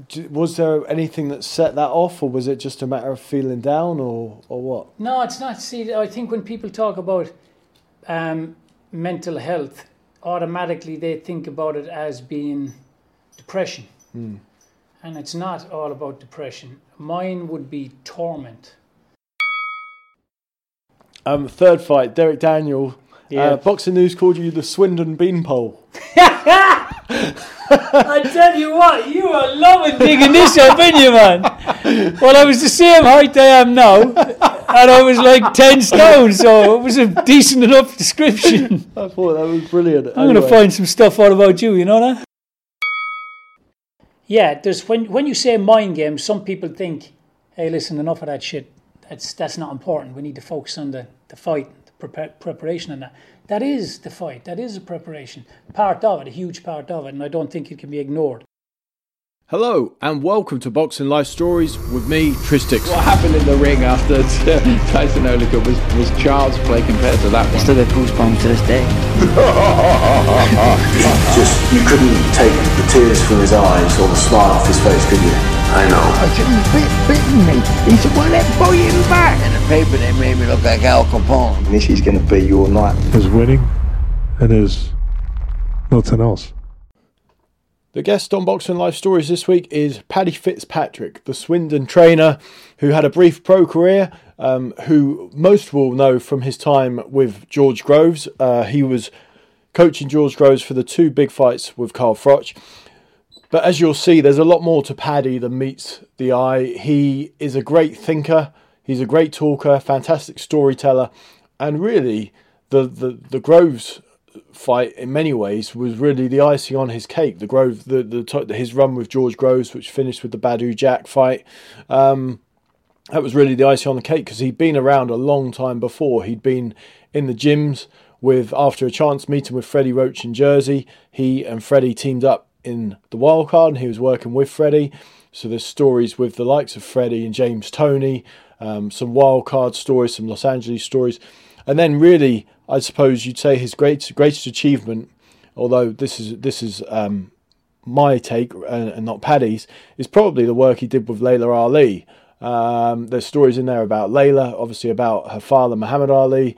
was there anything that set that off, or was it just a matter of feeling down, or what? No, it's not. See, I think when people talk about mental health, automatically they think about it as being depression. And it's not all about depression. Mine would be torment. Third fight, Derek Daniel. Yeah. Boxing News called you the Swindon Beanpole. I tell you what, you are loving digging this up, ain't you, man? Well, I was the same height I am now, and I was like 10 stone, so it was a decent enough description. I thought that was brilliant. I'm going to find some stuff out about you, you know that? Yeah, there's when you say mind games, some people think, hey, listen, enough of that shit. That's not important. We need to focus on the fight, the preparation and that. That is the fight. That is a preparation. Part of it, a huge part of it, and I don't think it can be ignored. Hello and welcome to Boxing Life Stories with me, Tristix. What happened in the ring after Tyson Olicott was child's play compared to that one. I still get goosebumps to this day. You couldn't take the tears from his eyes or the smile off his face, could you? I know. I said, he's bitten me. He said, well, let's pull him back. In the paper, they made me look like Al Capone. This is going to be your night. There's winning and there's nothing else. The guest on Boxing Life Stories this week is Paddy Fitzpatrick, the Swindon trainer who had a brief pro career, who most will know from his time with George Groves. He was coaching George Groves for the two big fights with Carl Froch. But as you'll see, there's a lot more to Paddy than meets the eye. He is a great thinker, he's a great talker, fantastic storyteller, and really the Groves fight in many ways was really the icing on his cake. His run with George Groves, which finished with the Badou Jack fight, that was really the icing on the cake because he'd been around a long time before. He'd been in the gyms after a chance meeting with Freddie Roach in Jersey. He and Freddie teamed up in the wildcard and he was working with Freddie. So there's stories with the likes of Freddie and James Toney, some wildcard stories, some Los Angeles stories. And then really, I suppose you'd say his greatest achievement, although this is my take and not Paddy's, is probably the work he did with Layla Ali. There's stories in there about Layla, obviously about her father Muhammad Ali.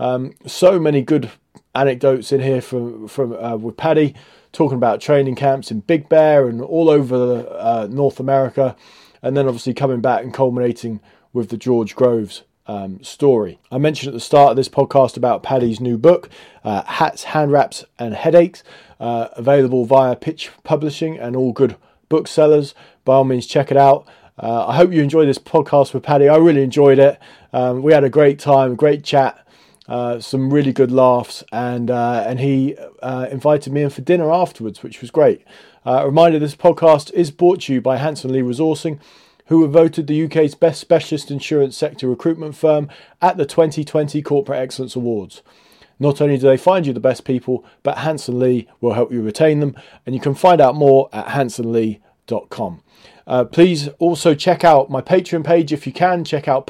So many good anecdotes in here from with Paddy, talking about training camps in Big Bear and all over North America, and then obviously coming back and culminating with the George Groves story. I mentioned at the start of this podcast about Paddy's new book, Hats, Hand Wraps and Headaches, available via Pitch Publishing and all good booksellers. By all means, check it out. I hope you enjoyed this podcast with Paddy. I really enjoyed it. We had a great time, great chat. Some really good laughs, and he invited me in for dinner afterwards, which was great. A reminder, this podcast is brought to you by Hanson Lee Resourcing, who were voted the UK's best specialist insurance sector recruitment firm at the 2020 Corporate Excellence Awards. Not only do they find you the best people, but Hanson Lee will help you retain them, and you can find out more at hansonlee.com. Please also check out my Patreon page if you can. Check out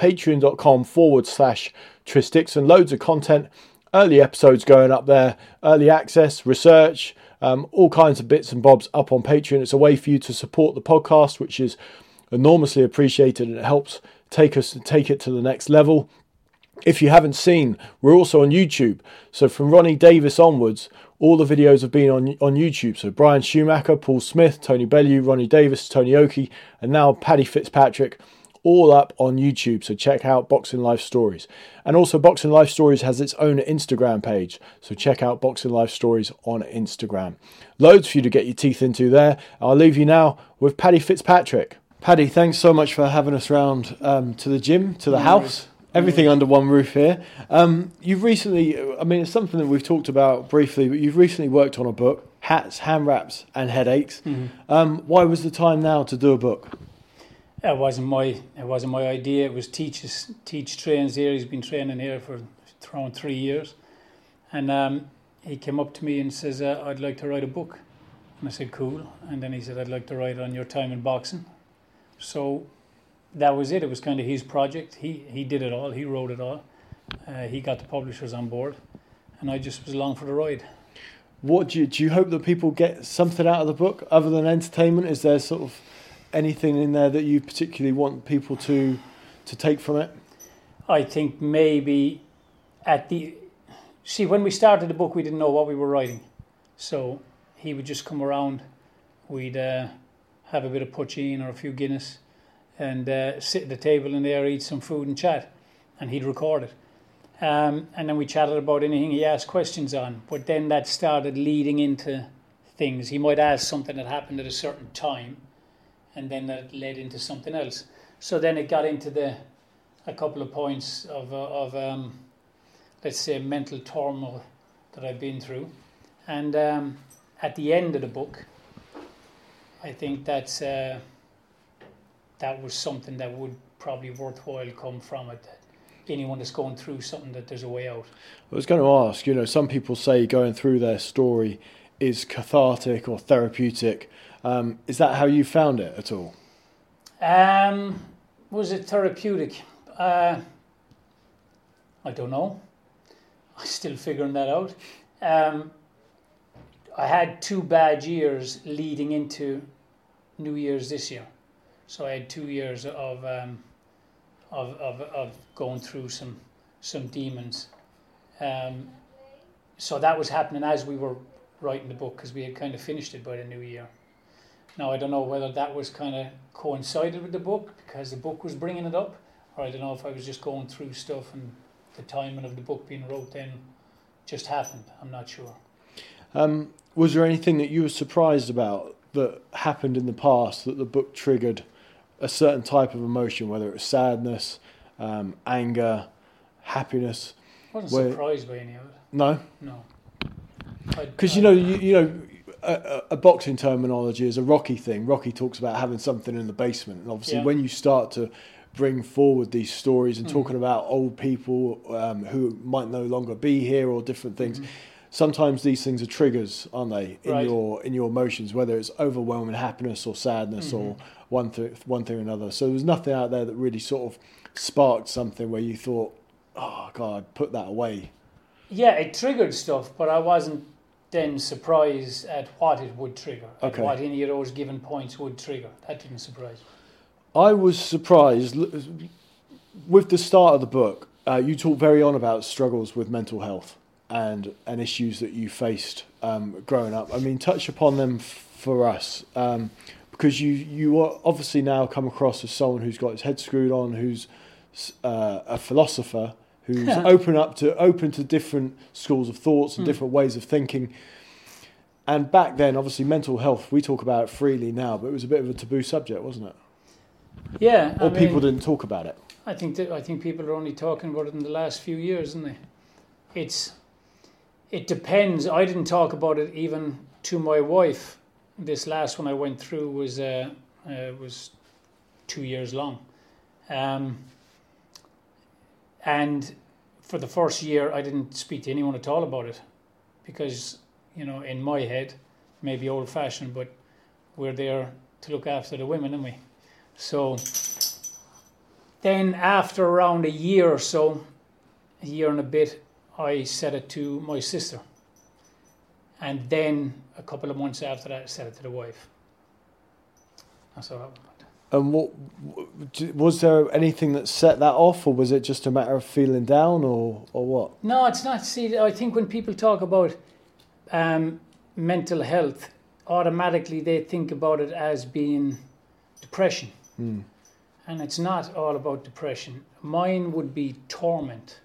patreon.com/Tristix, loads of content, early episodes going up there, early access, research, all kinds of bits and bobs up on Patreon. It's a way for you to support the podcast, which is enormously appreciated, and it helps take it to the next level. If you haven't seen, we're also on YouTube. So from Ronnie Davis onwards, all the videos have been on YouTube. So Brian Schumacher, Paul Smith, Tony Bellew, Ronnie Davis, Tony Oki, and now Paddy Fitzpatrick, all up on YouTube. So check out Boxing Life Stories. And also Boxing Life Stories has its own Instagram page. So check out Boxing Life Stories on Instagram. Loads for you to get your teeth into there. I'll leave you now with Paddy Fitzpatrick. Paddy, thanks so much for having us round to the gym, to the house. Everything under one roof here. You've recently, it's something that we've talked about briefly, but you've recently worked on a book, Hats, Hand Wraps and Headaches. Mm-hmm. Why was the time now to do a book? It wasn't my idea. It was Teach trains here. He's been training here for around 3 years. And he came up to me and says, I'd like to write a book. And I said, cool. And then he said, I'd like to write on your time in boxing. So that was it. It was kind of his project. He did it all. He wrote it all. He got the publishers on board, and I just was along for the ride. What do you hope that people get something out of the book other than entertainment? Is there sort of anything in there that you particularly want people to take from it? I think maybe when we started the book, we didn't know what we were writing. So he would just come around, we'd have a bit of poutine or a few Guinness and sit at the table in there, eat some food and chat, and he'd record it. And then we chatted about anything he asked questions on, but then that started leading into things. He might ask something that happened at a certain time, and then that led into something else. So then it got into a couple of points of let's say, mental turmoil that I've been through. And at the end of the book, I think that was something that would probably worthwhile come from it. That anyone that's going through something, that there's a way out. I was going to ask, some people say going through their story is cathartic or therapeutic. Is that how you found it at all? Was it therapeutic? I don't know. I'm still figuring that out. I had 2 bad years leading into New Year's this year, so I had 2 years of going through some demons. So that was happening as we were writing the book, because we had kind of finished it by the new year. Now I don't know whether that was kind of coincided with the book because the book was bringing it up, or I don't know if I was just going through stuff and the timing of the book being wrote then just happened. I'm not sure. Was there anything that you were surprised about that happened in the past that the book triggered a certain type of emotion, whether it was sadness, anger, happiness? I wasn't surprised by any of it. No? No. Because, a boxing terminology is a Rocky thing. Rocky talks about having something in the basement. And obviously when you start to bring forward these stories and talking about old people who might no longer be here or different things, sometimes these things are triggers, aren't they, in your emotions, whether it's overwhelming happiness or sadness or one thing or another. So there was nothing out there that really sort of sparked something where you thought, oh, God, put that away. Yeah, it triggered stuff, but I wasn't then surprised at what it would trigger, at what any of those given points would trigger. That didn't surprise me. I was surprised with the start of the book. You talk very on about struggles with mental health and issues that you faced growing up. I mean, touch upon them for us, because you are obviously now come across as someone who's got his head screwed on, who's a philosopher, who's open to different schools of thoughts and different ways of thinking. And back then, obviously, mental health, we talk about it freely now, but it was a bit of a taboo subject, wasn't it? Yeah. Or people didn't talk about it. I think people are only talking about it in the last few years, isn't they? It depends. I didn't talk about it even to my wife. This last one I went through was 2 years long. And for the first year, I didn't speak to anyone at all about it because, in my head, maybe old-fashioned, but we're there to look after the women, aren't we? So then after around a year or so, a year and a bit, I said it to my sister. And then a couple of months after that, I said it to the wife. That's how that went. And was there anything that set that off, or was it just a matter of feeling down, or what? No, it's not. See, I think when people talk about mental health, automatically they think about it as being depression. And it's not all about depression. Mine would be torment.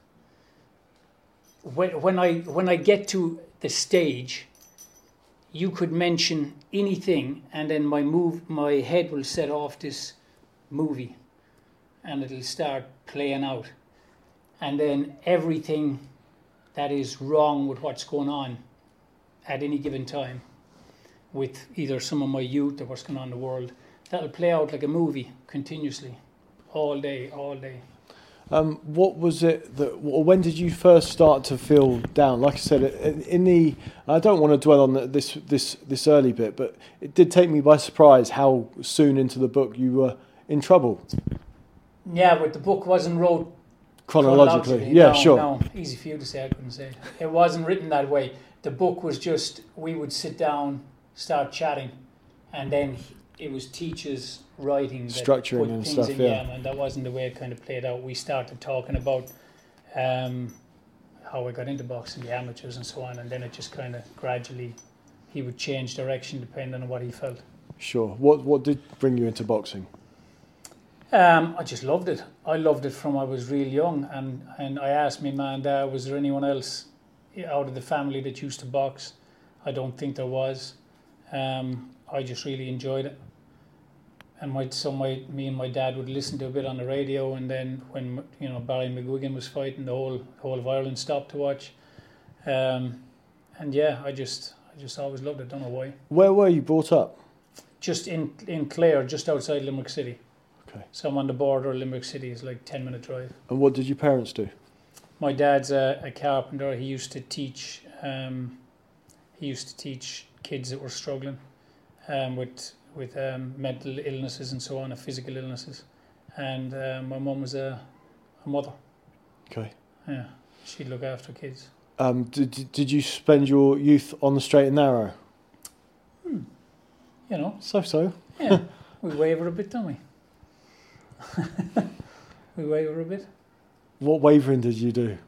When I get to the stage, you could mention anything, and then my head will set off this movie, and it'll start playing out, and then everything that is wrong with what's going on at any given time, with either some of my youth or what's going on in the world, that'll play out like a movie continuously, all day. What was it when did you first start to feel down? Like I said, I don't want to dwell on this early bit, but it did take me by surprise how soon into the book you were in trouble. Yeah, but the book wasn't wrote chronologically. Yeah, sure. No, easy for you to say, I couldn't say it. It wasn't written that way. The book was just, we would sit down, start chatting, and then it was teachers writing that Structuring put and things stuff, in, yeah. and that wasn't the way it kind of played out. We started talking about how I got into boxing, the amateurs and so on, and then it just kind of gradually, he would change direction depending on what he felt. Sure. What did bring you into boxing? I just loved it. I loved it from I was real young, and I asked my man and dad, was there anyone else out of the family that used to box? I don't think there was. I just really enjoyed it. And me and my dad would listen to a bit on the radio, and then when Barry McGuigan was fighting, the whole of Ireland stopped to watch. And yeah, I just always loved it. Don't know why. Where were you brought up? Just in Clare, just outside Limerick City. Okay. So I'm on the border of Limerick City. It's like 10-minute drive. And what did your parents do? My dad's a carpenter. He used to teach. Kids that were struggling with mental illnesses and so on, and physical illnesses. And my mum was a mother. Okay. Yeah, she'd look after kids. Did you spend your youth on the straight and narrow? So. Yeah, we waver a bit, don't we? We waver a bit. What wavering did you do?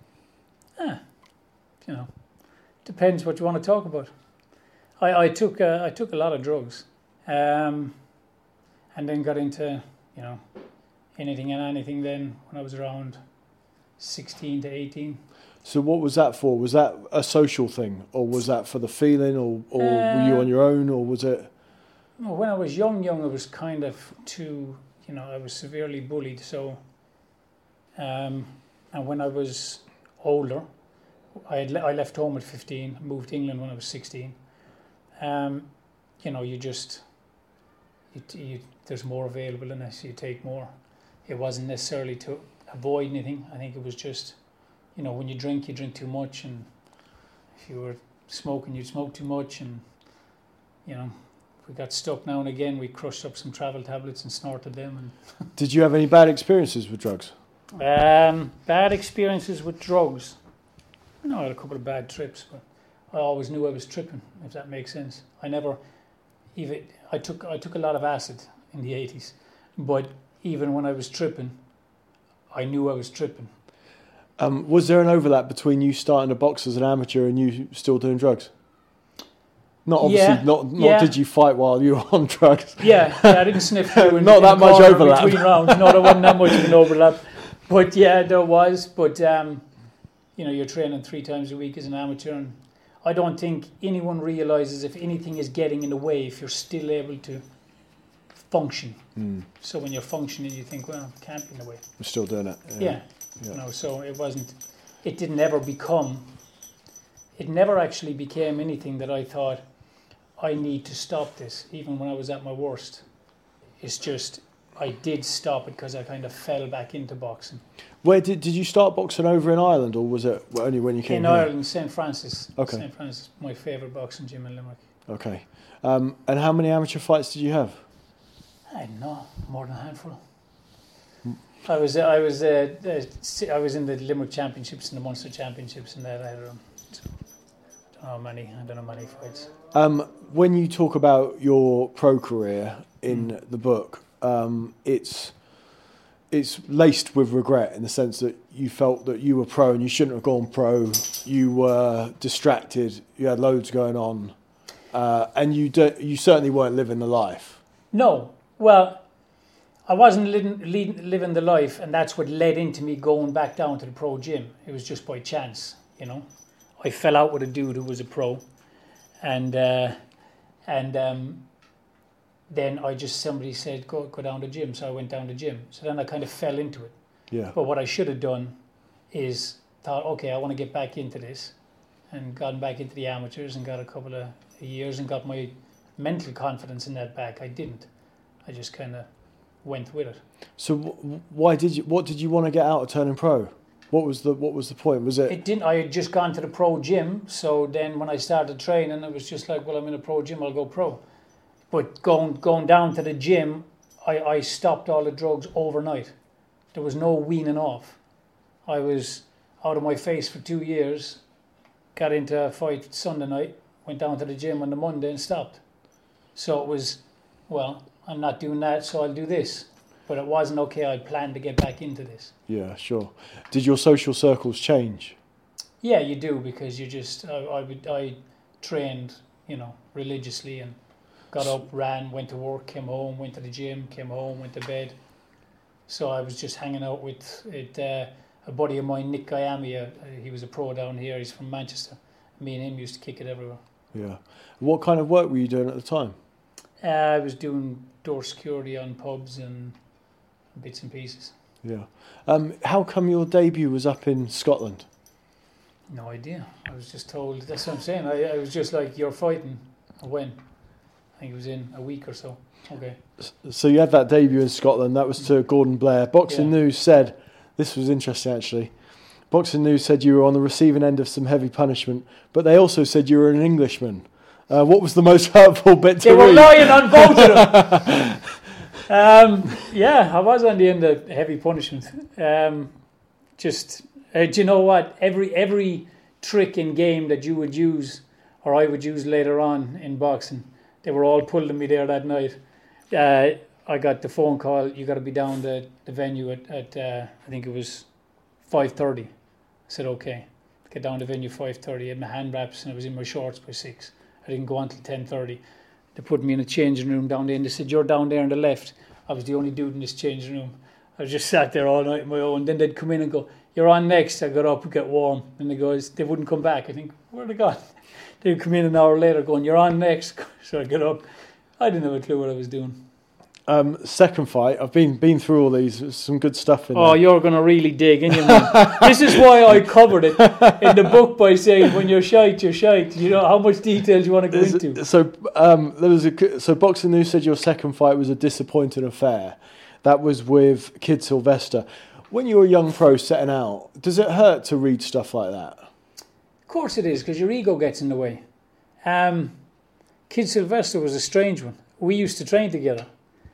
Depends what you want to talk about. I took a lot of drugs, and then got into anything and anything. Then when I was around 16 to 18. So what was that for? Was that a social thing, or was that for the feeling, or were you on your own, or was it? No, when I was young, I was kind of I was severely bullied. So, and when I was older, I left home at 15, moved to England when I was 16. There's more available in us, you take more. It wasn't necessarily to avoid anything. I think it was just, when you drink too much, and if you were smoking, you'd smoke too much, and, if we got stuck now and again, we crushed up some travel tablets and snorted them. And Did you have any bad experiences with drugs? Bad experiences with drugs? No, I had a couple of bad trips, but I always knew I was tripping, if that makes sense. I took a lot of acid in the 80s, but even when I was tripping, I knew I was tripping. Was there an overlap between you starting to box as an amateur and you still doing drugs? Not obviously, Yeah, not yeah. Did you fight while you were on drugs? Yeah, I didn't sniff through in, Not in that the much corner overlap. between rounds. No, there wasn't that much of an overlap. But yeah, there was. But you're training 3 times a week as an amateur, and I don't think anyone realises if anything is getting in the way, if you're still able to function. So when you're functioning, you think, well, it can't be in the way. I'm still doing it. Yeah. So it never actually became anything that I thought, I need to stop this, even when I was at my worst. It's just, I did stop it because I kind of fell back into boxing. Where did you start boxing over in Ireland, or was it only when you came In here? Ireland, St. Francis. Okay. St. Francis, my favourite boxing gym in Limerick. Okay. And how many amateur fights did you have? I don't know, more than a handful. I was in the Limerick Championships and the Munster Championships, and that I had I don't know many fights. When you talk about your pro career in the book, it's laced with regret in the sense that you felt that you were pro and you shouldn't have gone pro. You were distracted. You had loads going on, and you certainly weren't living the life. No, well, I wasn't living the life, and that's what led into me going back down to the pro gym. It was just by chance, I fell out with a dude who was a pro, and then somebody said go down to the gym, so I went down to the gym. So then I kind of fell into it. Yeah. But what I should have done is thought, okay, I want to get back into this, and gotten back into the amateurs and got a couple of years and got my mental confidence in that back. I didn't. I just kind of went with it. So what did you want to get out of turning pro? What was the point? Was it? It didn't. I had just gone to the pro gym, so then when I started training, it was just like, well, I'm in a pro gym, I'll go pro. But going down to the gym, I stopped all the drugs overnight. There was no weaning off. I was out of my face for 2 years, got into a fight Sunday night, went down to the gym on the Monday and stopped. So it was, well, I'm not doing that, so I'll do this. But it wasn't okay. I planned to get back into this. Yeah, sure. Did your social circles change? Yeah, you do, because you just I trained, religiously, and got up, ran, went to work, came home, went to the gym, came home, went to bed. So I was just hanging out with a buddy of mine, Nick Guyami. He was a pro down here. He's from Manchester. Me and him used to kick it everywhere. Yeah. What kind of work were you doing at the time? I was doing door security on pubs and bits and pieces. Yeah. How come your debut was up in Scotland? No idea. I was just told. That's what I'm saying. I was just like, you're fighting. When? I think it was in a week or so. Okay. So you had that debut in Scotland. That was to Gordon Blair. Boxing News said, this was interesting actually, Boxing News said you were on the receiving end of some heavy punishment, but they also said you were an Englishman. What was the most hurtful bit to read? They were lying on both of them. I was on the end of heavy punishment. Do you know what? Every trick and game that you would use, or I would use later on in boxing, they were all pulling me there that night. I got the phone call, you got to be down the venue at I think it was 5:30. I said, okay. Get down to the venue 5:30. I had my hand wraps and I was in my shorts by 6. I didn't go on till 10:30. They put me in a changing room down there and they said, you're down there on the left. I was the only dude in this changing room. I just sat there all night on my own. Then they'd come in and go, you're on next. I got up and get warm. And they wouldn't come back. I think, where'd they gone? They'd come in an hour later going, you're on next. So I got up. I didn't have a clue what I was doing. Second fight, I've been through all these. There's some good stuff in there. Oh, you're going to really dig in, man. This is why I covered it in the book by saying, when you're shite, you're shite. You know how much detail you want to go into. So Boxing News said your second fight was a disappointing affair. That was with Kid Sylvester. When you're a young pro setting out, does it hurt to read stuff like that? Of course it is, because your ego gets in the way. Kid Sylvester was a strange one. We used to train together.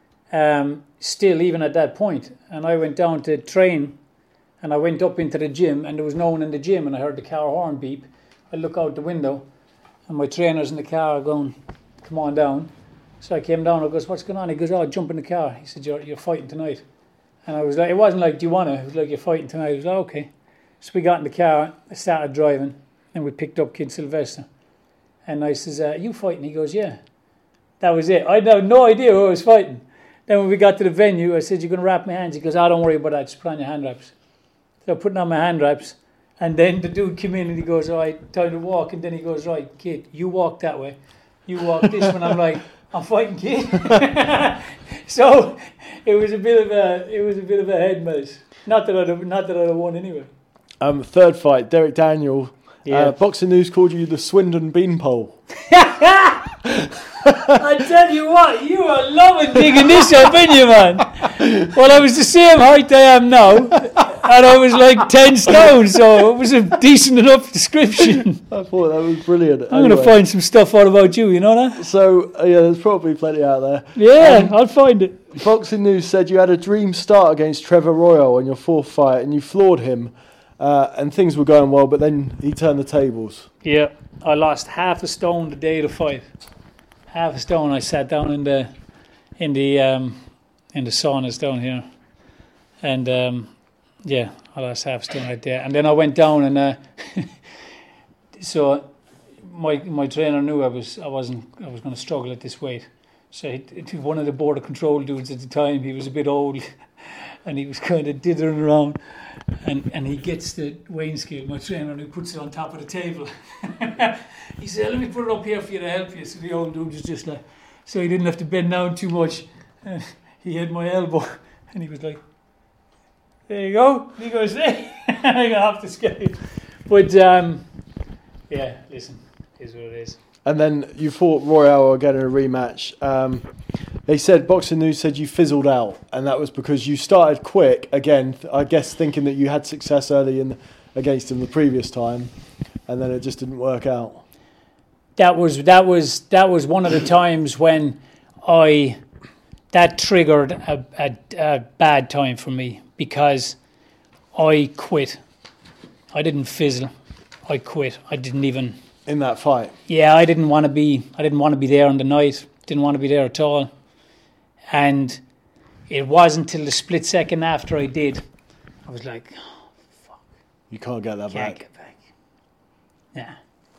Still, even at that point, and I went down to train, and I went up into the gym, and there was no one in the gym, and I heard the car horn beep. I look out the window, and my trainer's in the car going, come on down. So I came down, I goes, what's going on? He goes, oh, jump in the car. He said, you're fighting tonight. And I was like, it wasn't like, do you want to? It was like, you're fighting tonight. I was like, okay. So we got in the car, I started driving, and we picked up Kid Sylvester. And I says, are you fighting? He goes, yeah. That was it. I had no idea who I was fighting. Then when we got to the venue, I said, you're going to wrap my hands? He goes, don't worry about that. Just put on your hand wraps. So I'm putting on my hand wraps. And then the dude came in and he goes, all right, time to walk. And then he goes, right, kid, you walk that way. You walk this one. I'm like, I'm fighting, kid. So it was a bit of a head mess. Not that I'd have won anyway. Third fight, Derek Daniel. Yeah. Boxing News called you the Swindon Beanpole. I tell you what, you are loving digging this up, ain't you, man? Well, I was the same height I am now, and I was like 10 stone, so it was a decent enough description. I thought that was brilliant. I'm going to find some stuff out about you, you know that? So, there's probably plenty out there. Yeah, I'll find it. Boxing News said you had a dream start against Trevor Royal on your fourth fight, and you floored him, and things were going well, but then he turned the tables. Yeah, I lost half a stone the day of the fight. Half a stone. I sat down in the saunas down here, and I lost half a stone right there. And then I went down, and so my trainer knew I was going to struggle at this weight. So one of the border control dudes at the time, he was a bit old, and he was kind of dithering around. And he gets the weighing scale, my trainer, and he puts it on top of the table. He said, let me put it up here for you to help you. So the old dude was just like, so he didn't have to bend down too much. He had my elbow, and he was like, there you go. And he goes, hey, I got off the scale. But, listen, it is what it is. And then you fought Royale again in a rematch. They said, Boxing News said you fizzled out, and that was because you started quick, again, I guess thinking that you had success early against him the previous time, and then it just didn't work out. That was one of the times when that triggered a bad time for me, because I quit. I didn't fizzle. I quit. I didn't even... In that fight? Yeah, I didn't want to be there on the night. Didn't want to be there at all. And it wasn't until the split second after I did, I was like, oh, fuck, You can't get that can't back. get back. Yeah.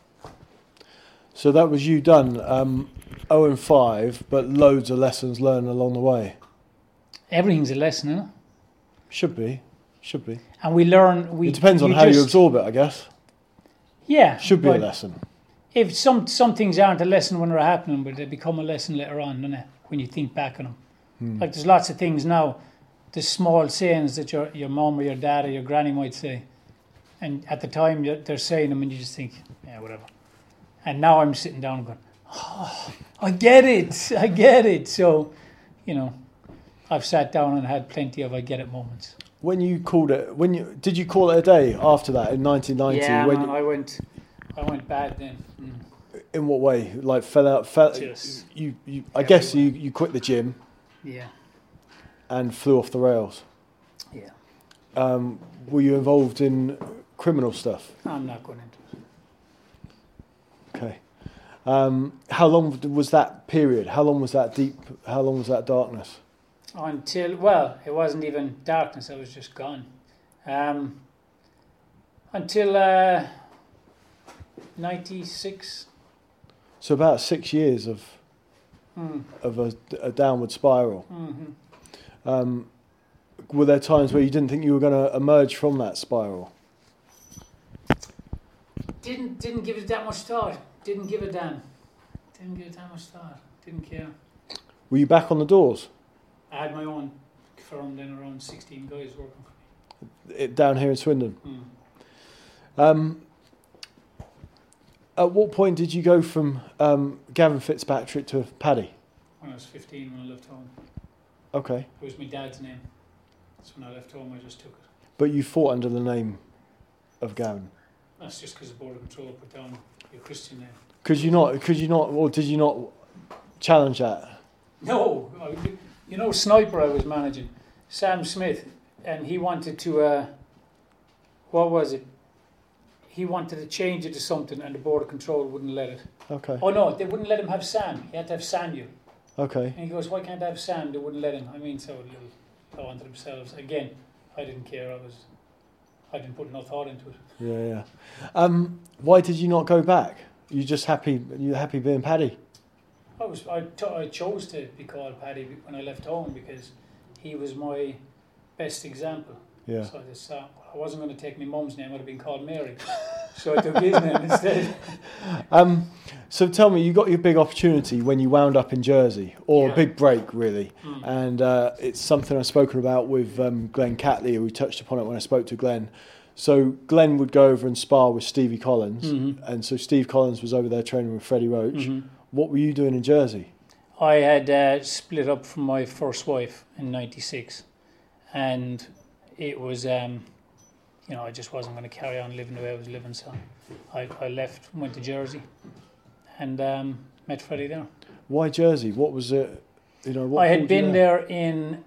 So that was you done 0-5, but loads of lessons learned along the way. Everything's a lesson, isn't it? Should be. And we learn. It depends on how you absorb it, I guess. Yeah. Should be a but lesson. If some things aren't a lesson when they're happening, but they become a lesson later on, don't they? When you think back on them. Like there's lots of things now, the small sayings that your mum or your dad or your granny might say. And at the time they're saying them and you just think, yeah, whatever. And now I'm sitting down going, oh, I get it. So, I've sat down and had plenty of I get it moments. When you called it, did you call it a day after that in 1990? Yeah, man, I went bad then. In what way? Like fell out? Just I guess you quit the gym. Yeah. And flew off the rails. Yeah. Were you involved in criminal stuff? I'm not going into it. Okay. How long was that period? How long was that deep? How long was that darkness? It wasn't even darkness, I was just gone. Until 96. So about 6 years of a downward spiral. Mm-hmm. Were there times where you didn't think you were going to emerge from that spiral? Didn't give it that much thought. Didn't give a damn. Didn't give it that much thought. Didn't care. Were you back on the doors? I had my own firm then, around 16 guys working for me. Down here in Swindon? At what point did you go from Gavin Fitzpatrick to Paddy? When I was 15, when I left home. Okay. It was my dad's name. So when I left home, I just took it. But you fought under the name of Gavin? That's just because the Border Control put down your Christian name. Could you not, or did you not challenge that? No. Sniper I was managing, Sam Smith, and he wanted to, what was it? He wanted to change it to something and the Border Control wouldn't let it. Okay. Oh no, they wouldn't let him have Sam. He had to have Samuel. Okay. And he goes, why can't I have Sam? They wouldn't let him. I mean, so little go onto themselves. Again, I didn't care. I didn't put enough thought into it. Yeah. Why did you not go back? You just happy? You happy being Paddy? I chose to be called Paddy when I left home because he was my best example. Yeah. So I just thought, I wasn't going to take my mum's name. I'd have been called Mary. So I took his name instead. So tell me, you got your big opportunity when you wound up in Jersey, or a big break, really. And it's something I've spoken about with Glenn Catley. We touched upon it when I spoke to Glenn. So Glenn would go over and spar with Stevie Collins. And so Steve Collins was over there training with Freddie Roach. What were you doing in Jersey? I had split up from my first wife in 96. And it was, I just wasn't going to carry on living the way I was living. So I left, went to Jersey and met Freddie there. Why Jersey? What was it? What I had been there in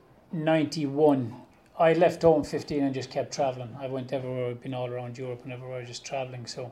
91. I left home 15 and just kept travelling. I went everywhere. I've been all around Europe and everywhere, just travelling. So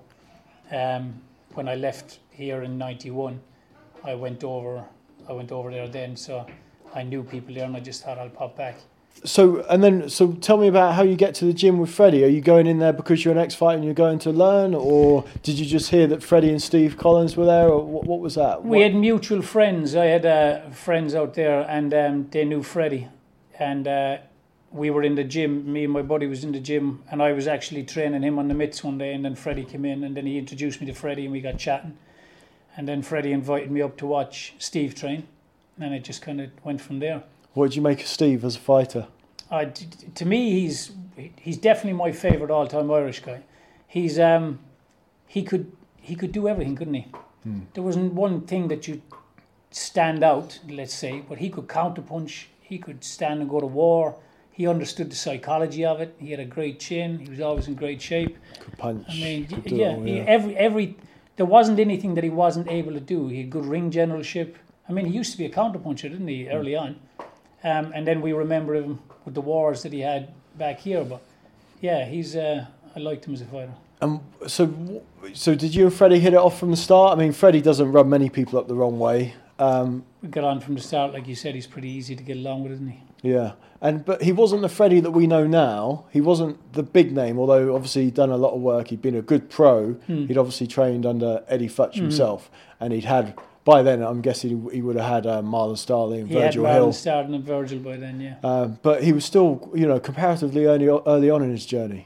when I left here in 91, I went over there then. So I knew people there and I just thought I'll pop back. So tell me about how you get to the gym with Freddie. Are you going in there because you're an ex-fighter and you're going to learn, or did you just hear that Freddie and Steve Collins were there, or what was that? We had mutual friends. I had friends out there, and they knew Freddie, and we were in the gym. Me and my buddy was in the gym, and I was actually training him on the mitts one day, and then Freddie came in, and then he introduced me to Freddie, and we got chatting, and then Freddie invited me up to watch Steve train, and it just kind of went from there. What did you make of Steve as a fighter? To me, he's definitely my favourite all-time Irish guy. He's he could do everything, couldn't he? There wasn't one thing that you'd stand out, let's say, but he could counterpunch. He could stand and go to war. He understood the psychology of it. He had a great chin. He was always in great shape. Could punch. I mean, every there wasn't anything that he wasn't able to do. He had good ring generalship. I mean, he used to be a counterpuncher, didn't he, early on? And then we remember him with the wars that he had back here. But yeah, I liked him as a fighter. So did you and Freddie hit it off from the start? I mean, Freddie doesn't rub many people up the wrong way. We got on from the start, like you said. He's pretty easy to get along with, isn't he? Yeah, but he wasn't the Freddie that we know now. He wasn't the big name, although obviously he'd done a lot of work. He'd been a good pro. He'd obviously trained under Eddie Futch himself, and he'd had, by then, I'm guessing he would have had Marlon Starling and Virgil Hill. He had Marlon Starling and Virgil by then, yeah. But he was still, comparatively early on in his journey.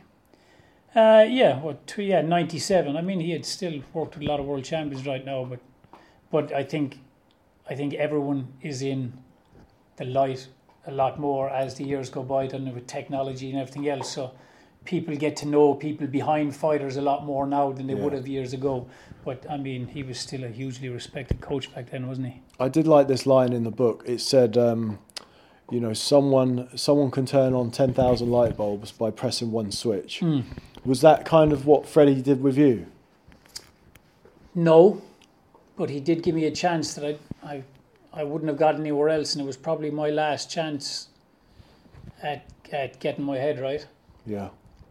97. I mean, he had still worked with a lot of world champions right now, but I think everyone is in the light a lot more as the years go by, than with technology and everything else. So people get to know people behind fighters a lot more now than they would have years ago. But I mean, he was still a hugely respected coach back then, wasn't he? I did like this line in the book. It said, someone can turn on 10,000 light bulbs by pressing one switch. Was that kind of what Freddie did with you? No, but he did give me a chance that I wouldn't have got anywhere else, and it was probably my last chance at getting my head right. Yeah.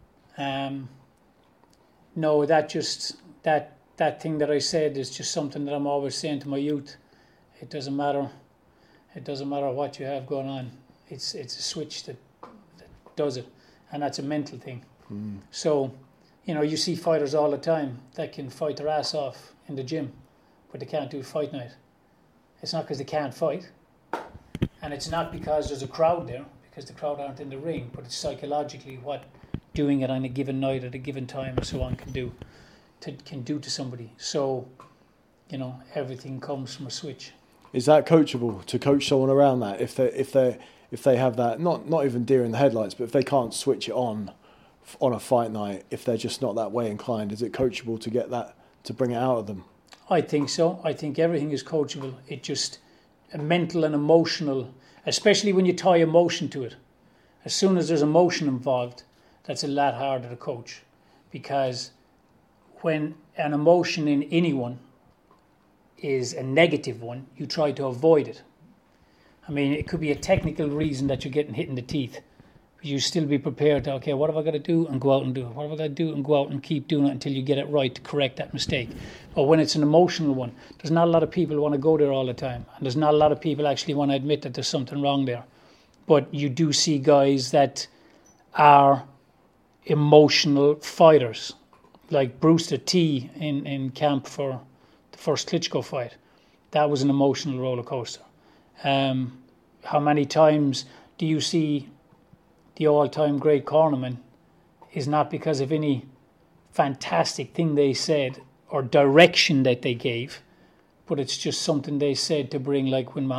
No, that thing that I said is just something that I'm always saying to my youth. It doesn't matter what you have going on. It's a switch that does it, and that's a mental thing. So, you see fighters all the time that can fight their ass off in the gym, but they can't do fight night. It's not because they can't fight, and it's not because there's a crowd there, because the crowd aren't in the ring, but it's psychologically what doing it on a given night at a given time and so on can do to somebody. So, everything comes from a switch. Is that coachable, to coach someone around that? If they have that, not even deer in the headlights, but if they can't switch it on a fight night, if they're just not that way inclined, is it coachable to get that, to bring it out of them? I think so. I think everything is coachable. It just mental and emotional, especially when you tie emotion to it. As soon as there's emotion involved, that's a lot harder to coach, because when an emotion in anyone is a negative one, you try to avoid it. I mean, it could be a technical reason that you're getting hit in the teeth. You still be prepared to, okay, what have I got to do, and go out and do it? What have I got to do, and go out and keep doing it until you get it right to correct that mistake. But when it's an emotional one, there's not a lot of people who want to go there all the time, and there's not a lot of people actually want to admit that there's something wrong there. But you do see guys that are emotional fighters, like Brewster T in camp for the first Klitschko fight. That was an emotional roller coaster. How many times do you see the all-time great cornerman is not because of any fantastic thing they said or direction that they gave, but it's just something they said to bring, like when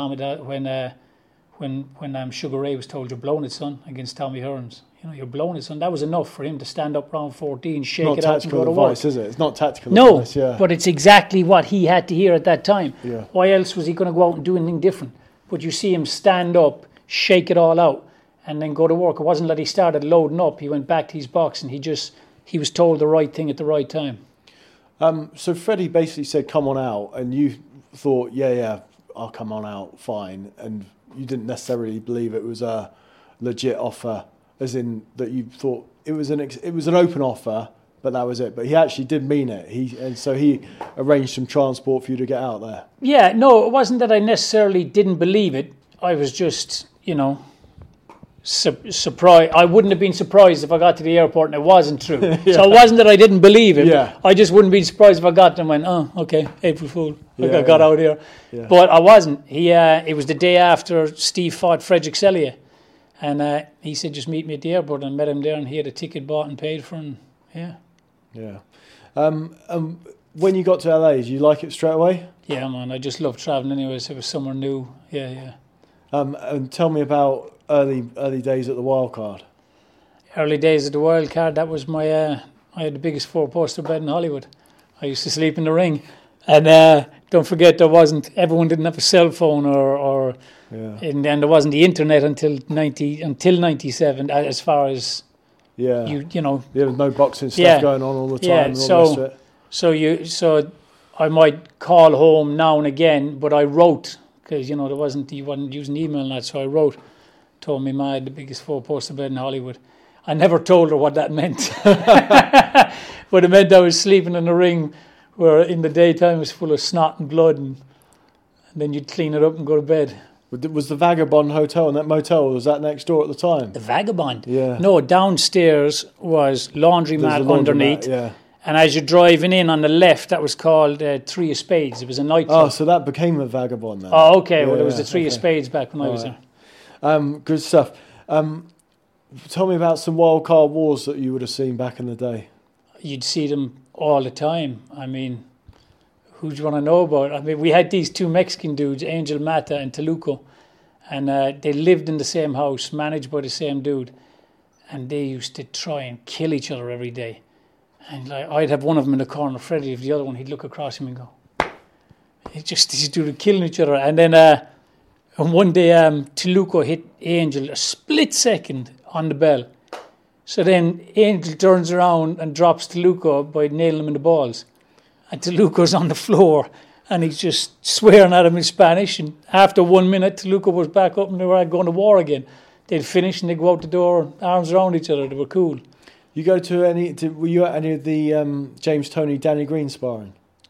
Sugar Ray was told, "You're blowing it, son," against Tommy Hearns. You're blowing it, son. That was enough for him to stand up round 14, shake it out and go to work. Not tactical advice, is it? It's not tactical advice, yeah. But it's exactly what he had to hear at that time. Yeah. Why else was he going to go out and do anything different? But you see him stand up, shake it all out, and then go to work. It wasn't that he started loading up. He went back to his box, and he was told the right thing at the right time. So Freddie basically said, "Come on out," and you thought, yeah, I'll come on out, fine. And you didn't necessarily believe it was a legit offer, as in that you thought it was an open offer, but that was it. But he actually did mean it. So he arranged some transport for you to get out there. Yeah, no, it wasn't that I necessarily didn't believe it. I was just, surprised. I wouldn't have been surprised if I got to the airport and it wasn't true. Yeah. So it wasn't that I didn't believe it. Yeah. I just wouldn't be surprised if I got there and went, "Oh, okay, April Fool. I got out here." Yeah. But I wasn't. It was the day after Steve fought Frederick Sellier. And he said, "Just meet me at the airport." And I met him there, and he had a ticket bought and paid for, and yeah. When you got to LA, did you like it straight away? Yeah, man. I just love traveling anyways. It was somewhere new. Yeah. And tell me about early days at the Wildcard. Early days at the Wildcard, that was my... I had the biggest four-poster bed in Hollywood. I used to sleep in the ring. And don't forget, everyone didn't have a cell phone and there wasn't the internet until 97, as far as... Yeah. You know... There was no boxing stuff going on all the time and all the rest of it. So I might call home now and again, but I wrote, because, you wasn't using email and that, so I wrote, told me ma I had the biggest four-poster bed in Hollywood. I never told her what that meant. But it meant I was sleeping in a ring where in the daytime it was full of snot and blood, and and then you'd clean it up and go to bed. Was the Vagabond Hotel and that motel, was that next door at the time? The Vagabond? Yeah. No, downstairs was laundromat underneath. Yeah. And as you're driving in on the left, that was called Three of Spades. It was a nightclub. Oh, so that became the Vagabond then? Oh, okay. Well, it was the Three of Spades back when I was there. Good stuff. Tell me about some wild card wars that you would have seen back in the day. You'd see them all the time. I mean, who do you want to know about? I mean, we had these two Mexican dudes, Angel Mata and Teluco, and they lived in the same house, managed by the same dude, and they used to try and kill each other every day. And like, I'd have one of them in the corner, Freddie, if the other one, he'd look across him and go, these two killing each other. And then and one day Teluco hit Angel a split second on the bell. So then Angel turns around and drops Teluco by nailing him in the balls. And Teluco's on the floor and he's just swearing at him in Spanish. And after 1 minute, Teluco was back up and they were going to war again. They'd finish and they'd go out the door, arms around each other. They were cool. Were you at any of the James Toney, Danny Green sparring?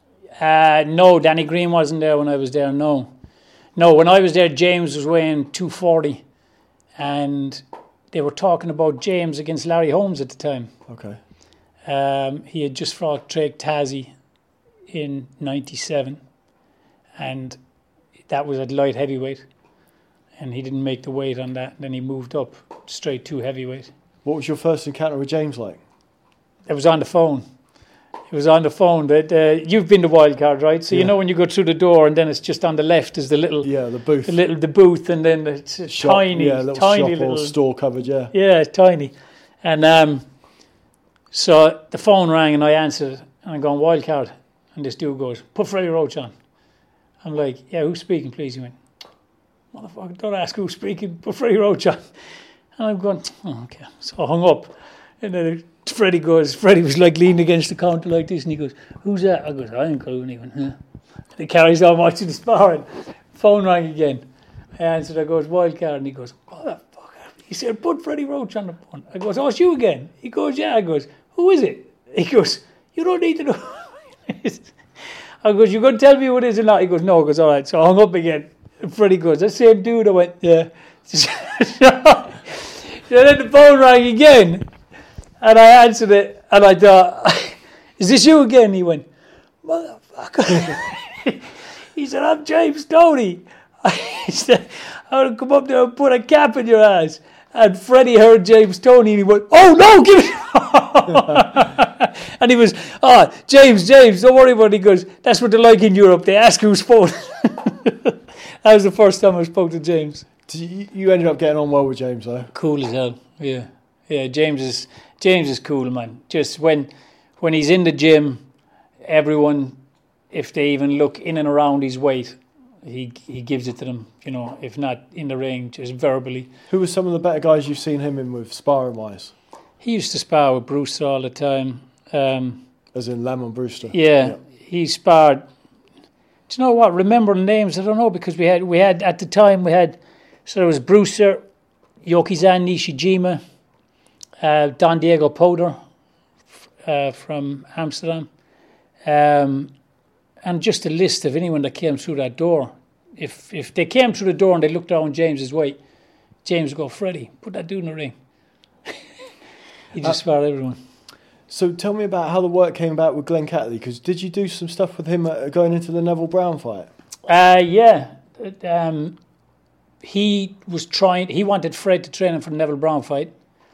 No, Danny Green wasn't there when I was there, no. No, when I was there, James was weighing 240. And they were talking about James against Larry Holmes at the time. Okay. He had just fought Drake Tazzy in 97. And that was at light heavyweight. And he didn't make the weight on that. Then he moved up straight to heavyweight. What was your first encounter with James like? It was on the phone. It was on the phone. But you've been to Wildcard, right? So you know when you go through the door, and then it's just on the left is the little the booth, the booth, and then it's a shop, tiny little store covered, tiny. And so the phone rang, and I answered it, and I'm going Wildcard, and this dude goes, "Put Freddie Roach on." I'm like, "Yeah, who's speaking, please?" He went, "Motherfucker, don't ask who's speaking. Put Freddie Roach on." And I'm going, "Oh, okay." So I hung up. And then Freddie was like leaning against the counter like this. And he goes, "Who's that?" I goes, "I ain't calling anyone." And he carries on watching the sparring. Phone rang again. I answered. I goes, "Wildcard." And he goes, "Motherfucker." He said, "Put Freddie Roach on the phone." I goes, "Oh, it's you again." He goes, "Yeah." I goes, "Who is it?" He goes, "You don't need to know." I goes, "You going to tell me who it is or not?" He goes, "No." I goes, "All right." So I hung up again. And Freddie goes, "That same dude?" I went, "Yeah." So then the phone rang again, and I answered it, and I thought, "Is this you again?" He went, "Motherfucker." He said, "I'm James Toney." He said, "I want to come up there and put a cap in your ass." And Freddie heard James Toney, and he went, "Oh no, give it!" And he was, James, don't worry about it." He goes, "That's what they're like in Europe. They ask who's phone." That was the first time I spoke to James. You ended up getting on well with James, though. Cool as hell, yeah. James is cool, man. Just when he's in the gym, everyone, if they even look in and around his weight, he gives it to them. You know, if not in the ring, just verbally. Who were some of the better guys you've seen him in with, sparring wise? He used to spar with Brewster all the time. As in Lamont Brewster. Yeah, he sparred. Do you know what? Remember names? I don't know, because we had at the time so there was Brewster, Yokizan Nishijima, Don Diego Poder from Amsterdam, and just a list of anyone that came through that door. If they came through the door and they looked down James's weight, James would go, "Freddie, put that dude in the ring." He just sparred everyone. So tell me about how the work came about with Glenn Catley, because did you do some stuff with him going into the Neville Brown fight? Yeah. He wanted Fred to train him for the Neville Brown fight.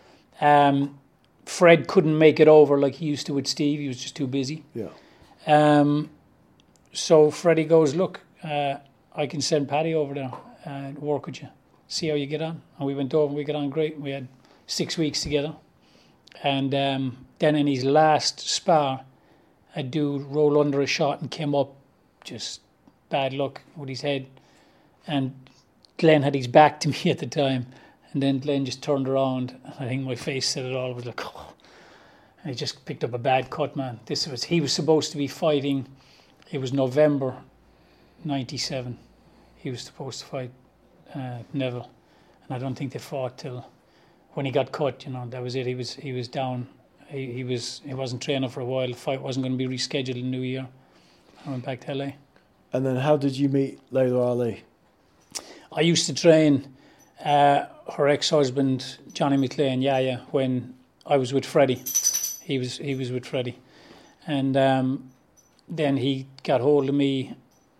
Fred couldn't make it over like he used to with Steve. He was just too busy. Yeah. So Freddie goes, "Look, I can send Paddy over there and work with you. See how you get on." And we went over and we got on great. We had 6 weeks together. And then in his last spar, a dude rolled under a shot and came up, just bad luck with his head. And Glenn had his back to me at the time. And then Glenn just turned around. And I think my face said it all. I was like, "Oh." And he just picked up a bad cut, man. He was supposed to be fighting. It was November 97. He was supposed to fight Neville. And I don't think they fought till when he got cut, that was it. He was down. He wasn't training for a while. The fight wasn't going to be rescheduled in New Year. I went back to LA. And then how did you meet Layla Ali? I used to train her ex-husband, Johnny McLean, Yaya, when I was with Freddie. He was with Freddie. And then he got hold of me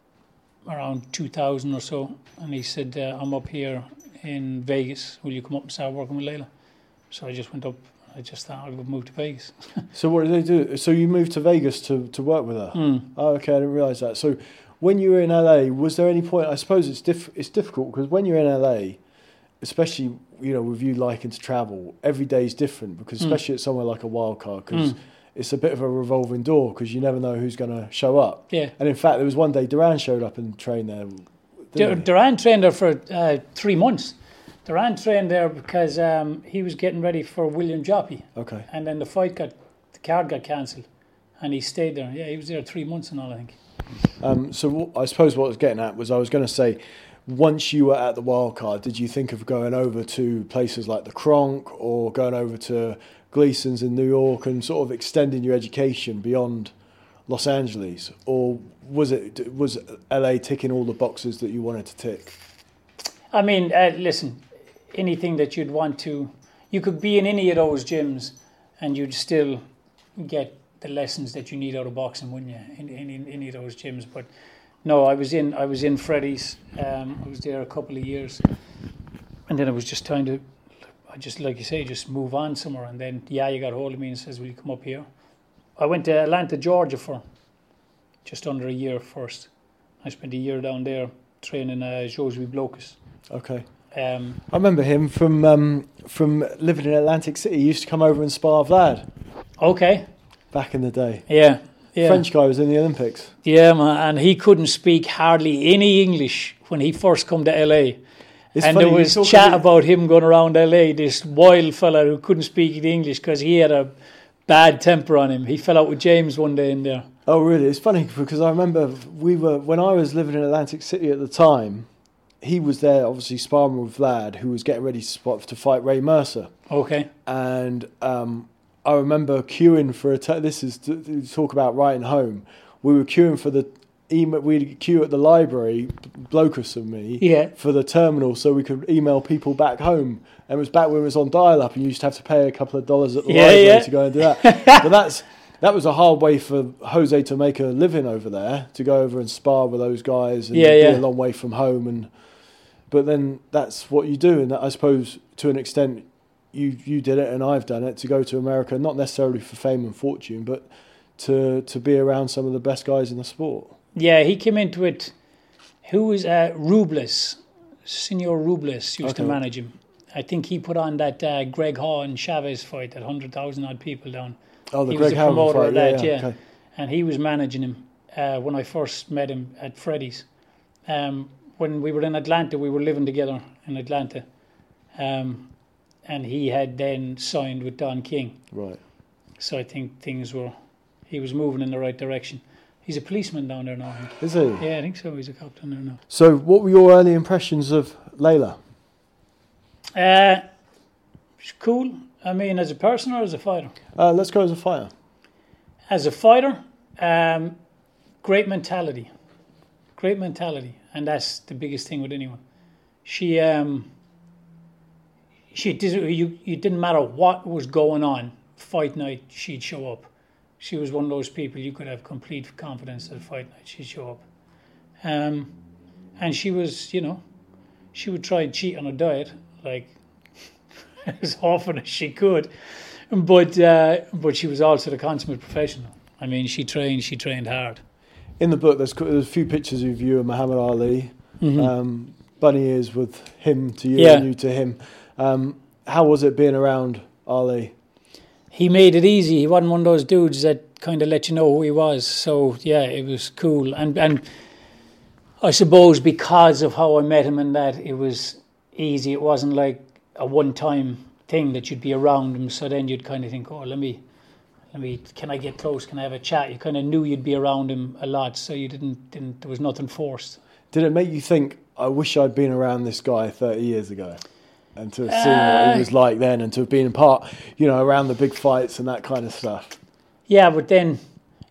around 2000 or so, and he said, I'm up here in Vegas. Will you come up and start working with Layla? So I just went up. I just thought I would move to Vegas. So what did they do? So you moved to Vegas to work with her? Oh, okay, I didn't realise that. So when you were in LA, was there any point? I suppose it's difficult because when you're in LA, especially with you liking to travel, every day is different because especially at somewhere like a Wildcard because it's a bit of a revolving door because you never know who's going to show up. Yeah. And in fact, there was one day Duran showed up and trained there. Duran trained there for 3 months. Duran trained there because he was getting ready for William Joppy. Okay. And then the card got cancelled, and he stayed there. Yeah, he was there 3 months and all, I think. So I suppose what I was getting at was I was going to say, once you were at the Wildcard, did you think of going over to places like the Kronk or going over to Gleason's in New York and sort of extending your education beyond Los Angeles, or was LA ticking all the boxes that you wanted to tick? I mean, listen, anything that you'd want to, you could be in any of those gyms and you'd still get the lessons that you need out of boxing, wouldn't you? In any of those gyms. But no, I was in Freddie's. I was there a couple of years, and then it was just time to, like you say, just move on somewhere. And then you got hold of me and says, "Will you come up here?" I went to Atlanta, Georgia for just under a year first. I spent a year down there training Josue Blocus. Okay. I remember him from living in Atlantic City. He used to come over and spar Vlad. Okay. Back in the day. Yeah. French guy was in the Olympics. Yeah, man, and he couldn't speak hardly any English when he first come to LA. It's and funny, there was chat about him going around LA, this wild fella who couldn't speak English because he had a bad temper on him. He fell out with James one day in there. Oh, really? It's funny because I remember when I was living in Atlantic City at the time, he was there obviously sparring with Vlad, who was getting ready to fight Ray Mercer. Okay. And I remember queuing for this is to talk about writing home. We were queuing for we'd queue at the library, Blocus and me, for the terminal so we could email people back home. And it was back when it was on dial-up and you used to have to pay a couple of dollars at the library to go and do that. But that was a hard way for Jose to make a living over there, to go over and spar with those guys and be a long way from home. But then that's what you do, and I suppose to an extent you did it and I've done it, to go to America, not necessarily for fame and fortune, but to be around some of the best guys in the sport. Yeah, he came into it. Who was Rubles? Senor Rubles used to manage him. I think he put on that Greg Haw and Chavez fight, that 100,000 odd people down. Oh, the he Greg Haw fight, of that, yeah. Okay. And he was managing him when I first met him at Freddie's. When we were in Atlanta, we were living together in Atlanta. And he had then signed with Don King. Right. So I think he was moving in the right direction. He's a policeman down there now, I think. Is he? Yeah, I think so. He's a cop down there now. So what were your early impressions of Layla? She's cool. I mean, as a person or as a fighter? Let's go as a fighter. As a fighter, great mentality. Great mentality. And that's the biggest thing with anyone. She didn't matter what was going on, fight night, she'd show up. She was one of those people you could have complete confidence that fight night she'd show up. And she was, she would try and cheat on her diet, like as often as she could. But she was also the consummate professional. I mean, she trained hard. In the book, there's a few pictures of you and Muhammad Ali. Mm-hmm. Bunny ears with him to you and you to him. How was it being around Ali? He made it easy. He wasn't one of those dudes that kind of let you know who he was. So, yeah, it was cool. And I suppose because of how I met him and that, it was easy. It wasn't like a one-time thing that you'd be around him. So then you'd kind of think, let me, can I get close? Can I have a chat? You kind of knew you'd be around him a lot. So you didn't there was nothing forced. Did it make you think, I wish I'd been around this guy 30 years ago? And to have seen what he was like then, and to have been in part, around the big fights and that kind of stuff. Yeah, but then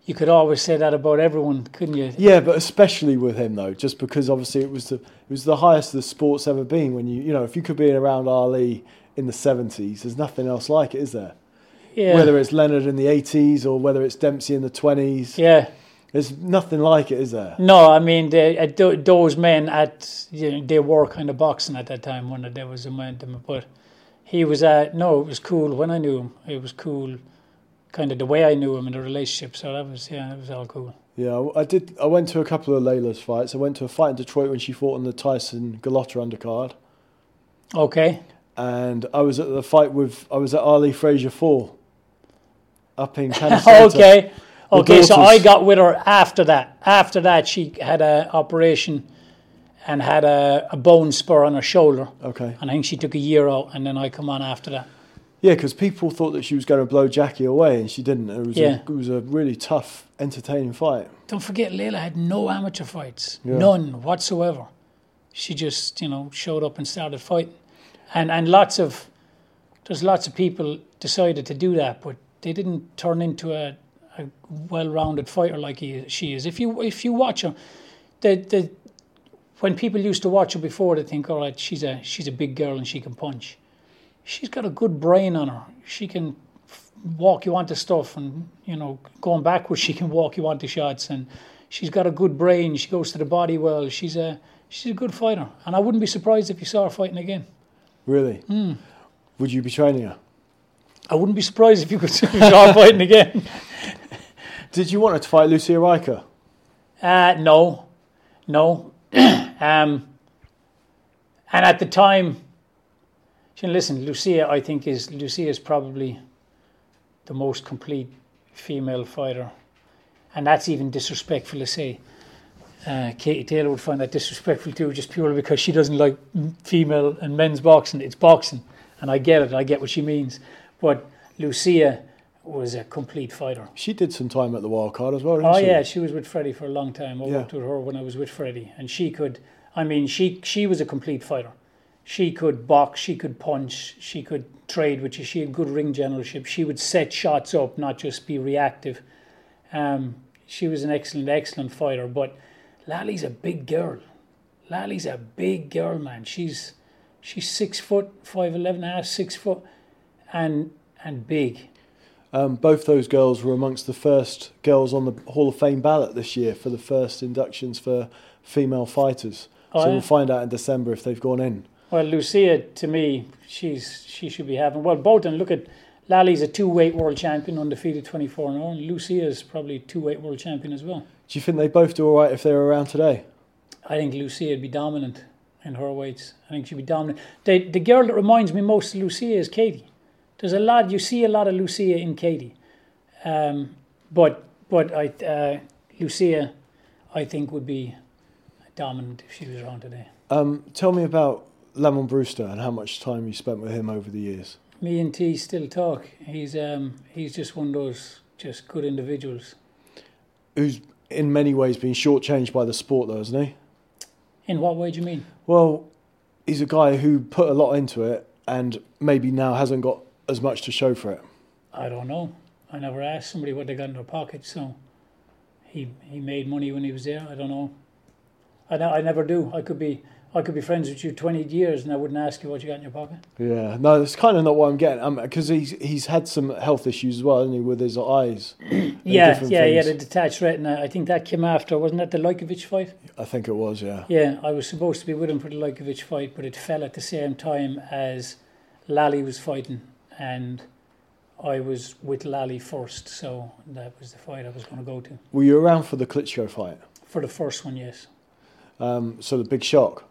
you could always say that about everyone, couldn't you? Yeah, but especially with him though, just because obviously it was the highest the sport's ever been. When you know, if you could be around Ali in the 70s, there's nothing else like it, is there? Yeah. Whether it's Leonard in the 80s or whether it's Dempsey in the 20s. Yeah. There's nothing like it, is there? No, I mean, those men they were kind of boxing at that time when there was a momentum. But he was it was cool when I knew him. It was cool, kind of the way I knew him in the relationship. So it was all cool. Yeah, I went to a couple of Layla's fights. I went to a fight in Detroit when she fought on the Tyson Galotta undercard. Okay. And I was at the fight I was at Ali Frazier 4 up in Canastota. Okay, so I got with her after that. After that, she had an operation and had a bone spur on her shoulder. Okay. And I think she took a year out, and then I come on after that. Yeah, because people thought that she was going to blow Jackie away, and she didn't. It was a really tough, entertaining fight. Don't forget, Layla had no amateur fights. Yeah. None whatsoever. She just, showed up and started fighting. And there's lots of people decided to do that, but they didn't turn into a well-rounded fighter like she is. If you watch her, when people used to watch her before, they think, all right, she's a big girl and she can punch. She's got a good brain on her. She can walk you onto stuff, and going backwards, she can walk you onto shots, and she's got a good brain. She goes to the body well. She's a good fighter, and I wouldn't be surprised if you saw her fighting again. Really? Would you be training her? I wouldn't be surprised if you could saw her fighting again. Did you want her to fight Lucia Riker? No. And at the time, listen, Lucia is probably the most complete female fighter, and that's even disrespectful to say. Katie Taylor would find that disrespectful too, just purely because she doesn't like female and men's boxing. It's boxing, and I get it. I get what she means, but Lucia was a complete fighter. She did some time at the Wild Card as well, didn't she? Oh yeah, she was with Freddie for a long time. I worked with her when I was with Freddie, and she was a complete fighter. She could box, she could punch, she could trade with you. She had good ring generalship. She would set shots up, not just be reactive. She was an excellent fighter. But Lally's a big girl. Lally's a big girl, man. She's 6 foot, 5'11", and a half, 6 foot, and big. Both those girls were amongst the first girls on the Hall of Fame ballot this year for the first inductions for female fighters. We'll find out in December if they've gone in. Well, Lucia, to me, she should be having... Well, both, and look at... Lally's a 2-weight world champion, undefeated 24-0, and Lucia's probably a 2-weight world champion as well. Do you think they both do all right if they were around today? I think Lucia would be dominant in her weights. I think she'd be dominant. The girl that reminds me most of Lucia is Katie. You see a lot of Lucia in Katie. But Lucia, I think, would be dominant if she was around today. Tell me about Lamont Brewster and how much time you spent with him over the years. Me and T still talk. He's just one of those just good individuals. Who's in many ways been shortchanged by the sport, though, isn't he? In what way do you mean? Well, he's a guy who put a lot into it and maybe now hasn't got as much to show for it. I don't know. I never asked somebody what they got in their pocket, so he made money when he was there. I don't know. I never do. I could be friends with you 20 years and I wouldn't ask you what you got in your pocket. Yeah, no, that's kind of not what I'm getting. Because he's had some health issues as well, hasn't he, with his eyes? He had a detached retina. I think that came after, wasn't that the Lajkovic fight? I think it was, yeah. Yeah, I was supposed to be with him for the Lajkovic fight, but it fell at the same time as Lally was fighting, and I was with Lally first, so that was the fight I was going to go to. Were you around for the Klitschko fight? For the first one, yes. So the big shock?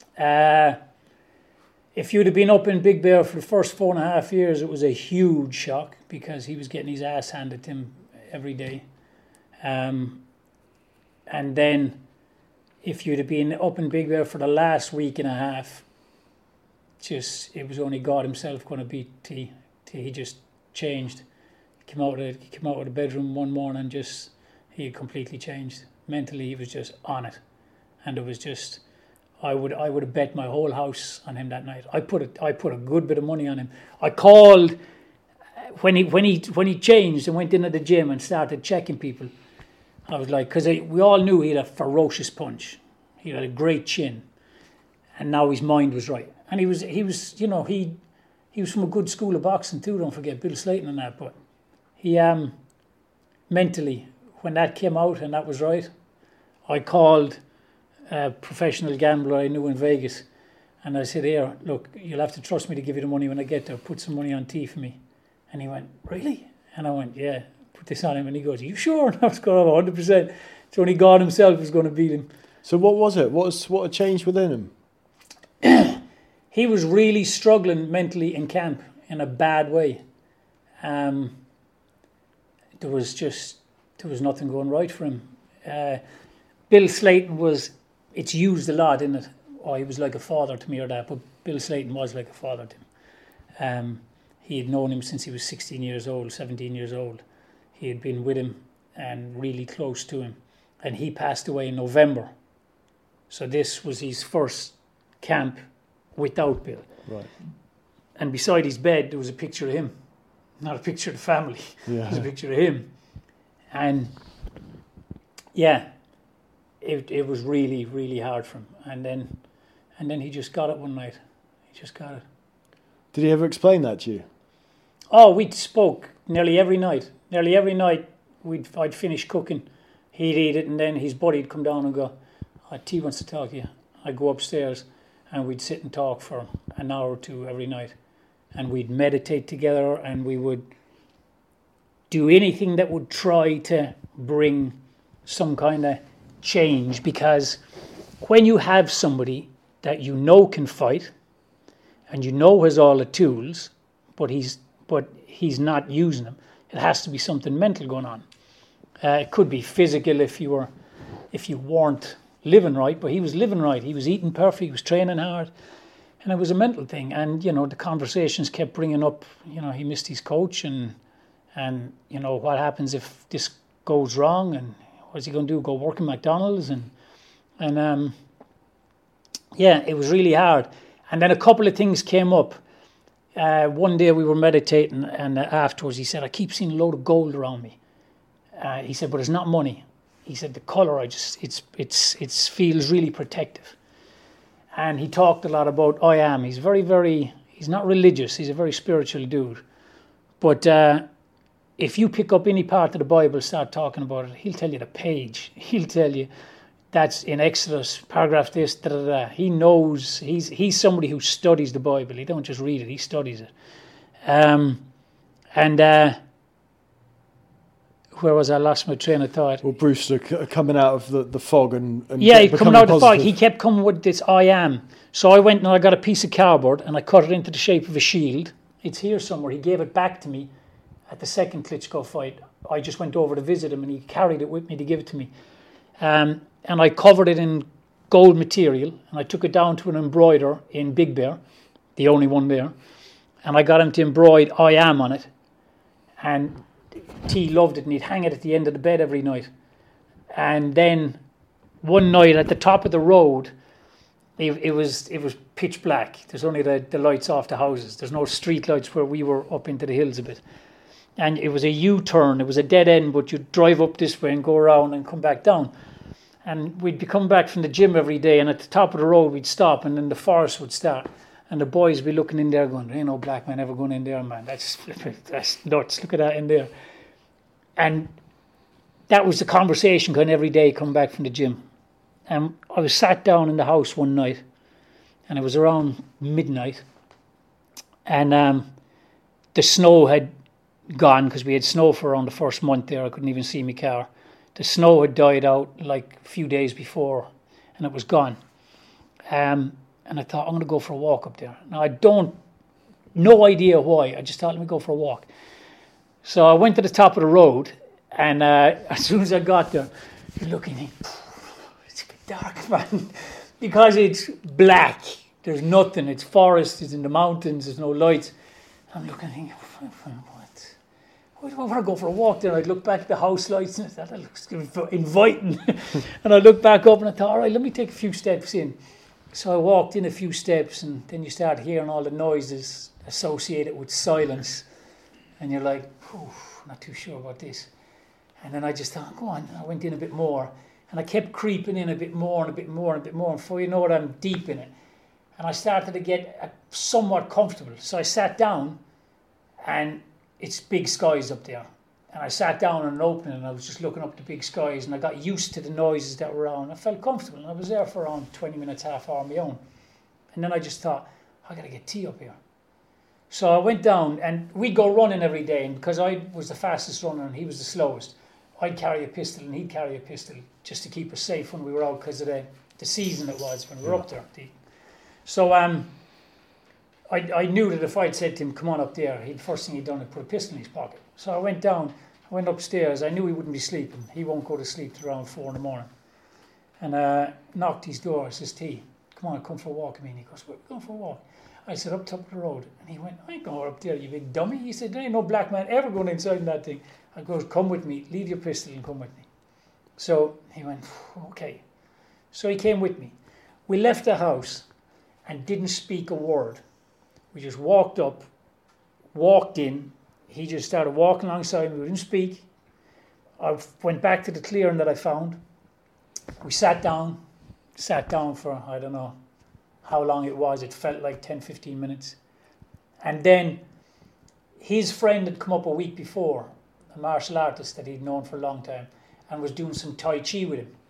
If you'd have been up in Big Bear for the first 4.5 years, it was a huge shock because he was getting his ass handed to him every day. And then if you'd have been up in Big Bear for the last week and a half, it was only God himself going to beat T. He just changed. He came out of the bedroom one morning, he had completely changed. Mentally, he was just on it. And it was just, I would have bet my whole house on him that night. I put a good bit of money on him. I called when he changed and went into the gym and started checking people, I was like, because we all knew he had a ferocious punch. He had a great chin, and now his mind was right. And he was from a good school of boxing too. Don't forget Bill Slayton and that. But he mentally, when that came out and that was right, I called a professional gambler I knew in Vegas, and I said, "Here, look, you'll have to trust me to give you the money when I get there. Put some money on tea for me." And he went, "Really?" And I went, "Yeah, put this on him." And he goes, "Are you sure?" And I was going, 100%. So only God himself was going to beat him. So what was it? What had changed within him? He was really struggling mentally in camp in a bad way. There was nothing going right for him. Bill Slayton it's used a lot, isn't it? Oh, he was like a father to me or that, but Bill Slayton was like a father to him. He had known him since he was 16 years old, 17 years old. He had been with him and really close to him. And he passed away in November. So this was his first camp without Bill. Right. And beside his bed, there was a picture of him. Not a picture of the family. Yeah. It was a picture of him. And yeah, it was really, really hard for him. And then he just got it one night. He just got it. Did he ever explain that to you? Oh, we spoke nearly every night. Nearly every night I'd finish cooking. He'd eat it, and then his buddy'd come down and go, T wants to talk to you. I'd go upstairs and we'd sit and talk for an hour or two every night. And we'd meditate together, and we would do anything that would try to bring some kind of change, because when you have somebody that you know can fight and you know has all the tools, but he's not using them, it has to be something mental going on. It could be physical if you weren't living right, but he was living right. He was eating perfect, he was training hard, and it was a mental thing. And the conversations kept bringing up, he missed his coach, and what happens if this goes wrong, and what's he going to do? Go work in McDonald's? And it was really hard. And then a couple of things came up. One day we were meditating, and afterwards he said, "I keep seeing a load of gold around me." He said, "But it's not money." He said, "The colour, it feels really protective." And he talked a lot about I am. He's very, very, he's not religious. He's a very spiritual dude. But if you pick up any part of the Bible, start talking about it, he'll tell you the page. He'll tell you that's in Exodus, paragraph this, da da da. He knows, he's somebody who studies the Bible. He don't just read it, he studies it. Where was I? Lost my train of thought. Well, Brewster coming out of the fog and yeah, coming out of the fog. He kept coming with this I am. So I went and I got a piece of cardboard and I cut it into the shape of a shield. It's here somewhere. He gave it back to me at the second Klitschko fight. I just went over to visit him and he carried it with me to give it to me. And I covered it in gold material, and I took it down to an embroider in Big Bear, the only one there, and I got him to embroider I am on it. And T loved it, and he'd hang it at the end of the bed every night. And then one night at the top of the road, it was pitch black. There's only the lights off the houses. There's no street lights where we were up into the hills a bit. And it was a U-turn. It was a dead end, but you'd drive up this way and go around and come back down. And we'd be coming back from the gym every day, and at the top of the road we'd stop, and then the forest would start. And the boys would be looking in there going, "There ain't no black man ever going in there, man. That's nuts. Look at that in there." And that was the conversation kind of every day coming back from the gym. And I was sat down in the house one night, and it was around midnight, and the snow had gone, because we had snow for around the first month there. I couldn't even see my car. The snow had died out like a few days before, and it was gone. And I thought, I'm going to go for a walk up there. Now, no idea why. I just thought, let me go for a walk. So I went to the top of the road, and as soon as I got there, you're looking, it's dark, man, because it's black. There's nothing. It's forest. It's in the mountains. There's no lights. I'm looking, thinking, why do I want to go for a walk there? I'd look back at the house lights, and I thought, that looks inviting. And I looked back up, and I thought, all right, let me take a few steps in. So I walked in a few steps, and then you start hearing all the noises associated with silence. and you're like, not too sure about this. And then I just thought, go on. I went in a bit more, and I kept creeping in a bit more and a bit more and a bit more. And before you know it, I'm deep in it. And I started to get somewhat comfortable. So I sat down, and it's big skies up there. And I sat down on an opening, and I was just looking up at the big skies, and I got used to the noises that were around. I felt comfortable, and I was there for around 20 minutes, half hour on my own. And then I just thought, I got to get tea up here. So I went down, and we'd go running every day, and because I was the fastest runner and he was the slowest, I'd carry a pistol and he'd carry a pistol just to keep us safe when we were out, because of the season it was when we were up there. So I knew that if I'd said to him, come on up there, the first thing he'd done is put a pistol in his pocket. So I went down, I went upstairs. I knew he wouldn't be sleeping. He won't go to sleep till around 4 a.m. And knocked his door. I says, T, come on, come for a walk. He goes, where are we going for a walk? I said, up top of the road. And he went, I ain't going up there, you big dummy. He said, there ain't no black man ever going inside that thing. I goes, come with me, leave your pistol and come with me. So he went, okay. So he came with me. We left the house and didn't speak a word. We just walked up, walked in. He just started walking alongside me. We didn't speak. I went back to the clearing that I found. We sat down for, I don't know how long it was. It felt like 10, 15 minutes. And then his friend had come up a week before, a martial artist that he'd known for a long time, and was doing some Tai Chi with him.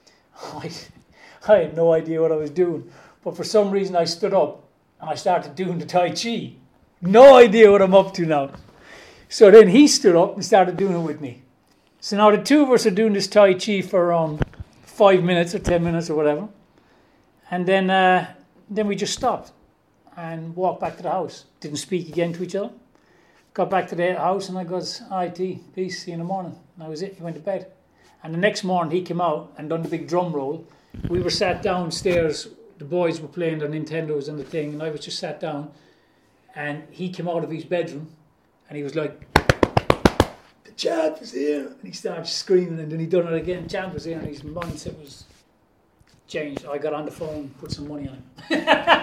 I had no idea what I was doing. But for some reason I stood up and I started doing the Tai Chi. No idea what I'm up to now. So then he stood up and started doing it with me. So now the two of us are doing this Tai Chi for around 5 minutes or 10 minutes or whatever. And then we just stopped and walked back to the house. Didn't speak again to each other. Got back to the house and I goes, all right, T, peace, see you in the morning. And that was it. He went to bed. And the next morning he came out and done the big drum roll. We were sat downstairs. The boys were playing their Nintendos and the thing, and I was just sat down. And he came out of his bedroom and he was like, the champ is here. And he started screaming, and then he done it again. Champ was here, and his mindset was changed. I got on the phone, put some money on him.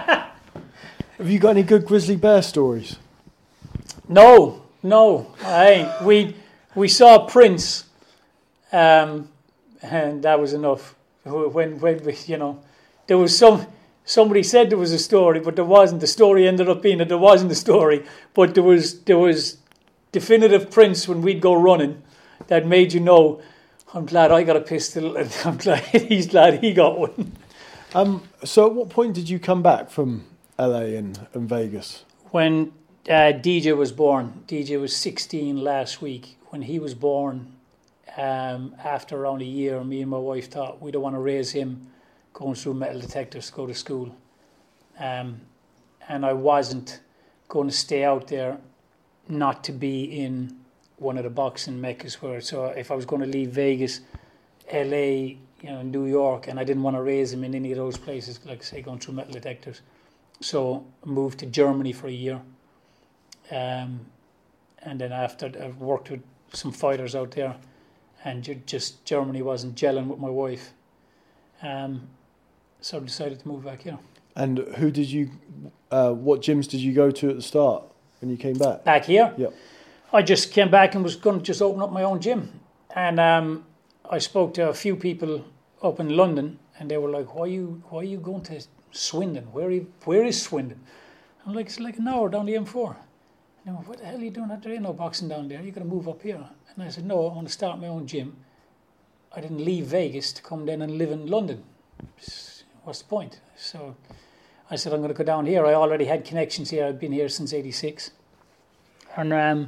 Have you got any good grizzly bear stories? No, I ain't. We saw Prince, and that was enough. When we, there was somebody said there was a story, but there wasn't. The story ended up being that there wasn't a story, but there was definitive Prince when we'd go running that made you know, I'm glad I got a pistol, and I'm glad he's glad he got one. So at what point did you come back from LA and Vegas? When DJ was born. DJ was 16 last week. When he was born, after around a year, me and my wife thought we don't want to raise him going through metal detectors to go to school. And I wasn't going to stay out there not to be in one of the boxing meccas where, so if I was going to leave Vegas, LA, New York, and I didn't want to raise him in any of those places, like say going through metal detectors. So I moved to Germany for a year. And then after I worked with some fighters out there, and just Germany wasn't gelling with my wife. So I decided to move back here. And who did you, what gyms did you go to at the start when you came back? Back here? Yep. I just came back and was going to just open up my own gym. And I spoke to a few people up in London, and they were like, why are you going to Swindon? Where is Swindon? I'm like, it's like an hour down the M4. And they went, what the hell are you doing? There ain't no boxing down there. You're going to move up here. And I said, no, I want to start my own gym. I didn't leave Vegas to come then and live in London. What's the point? So I said, I'm going to go down here. I already had connections here. I've been here since '86. And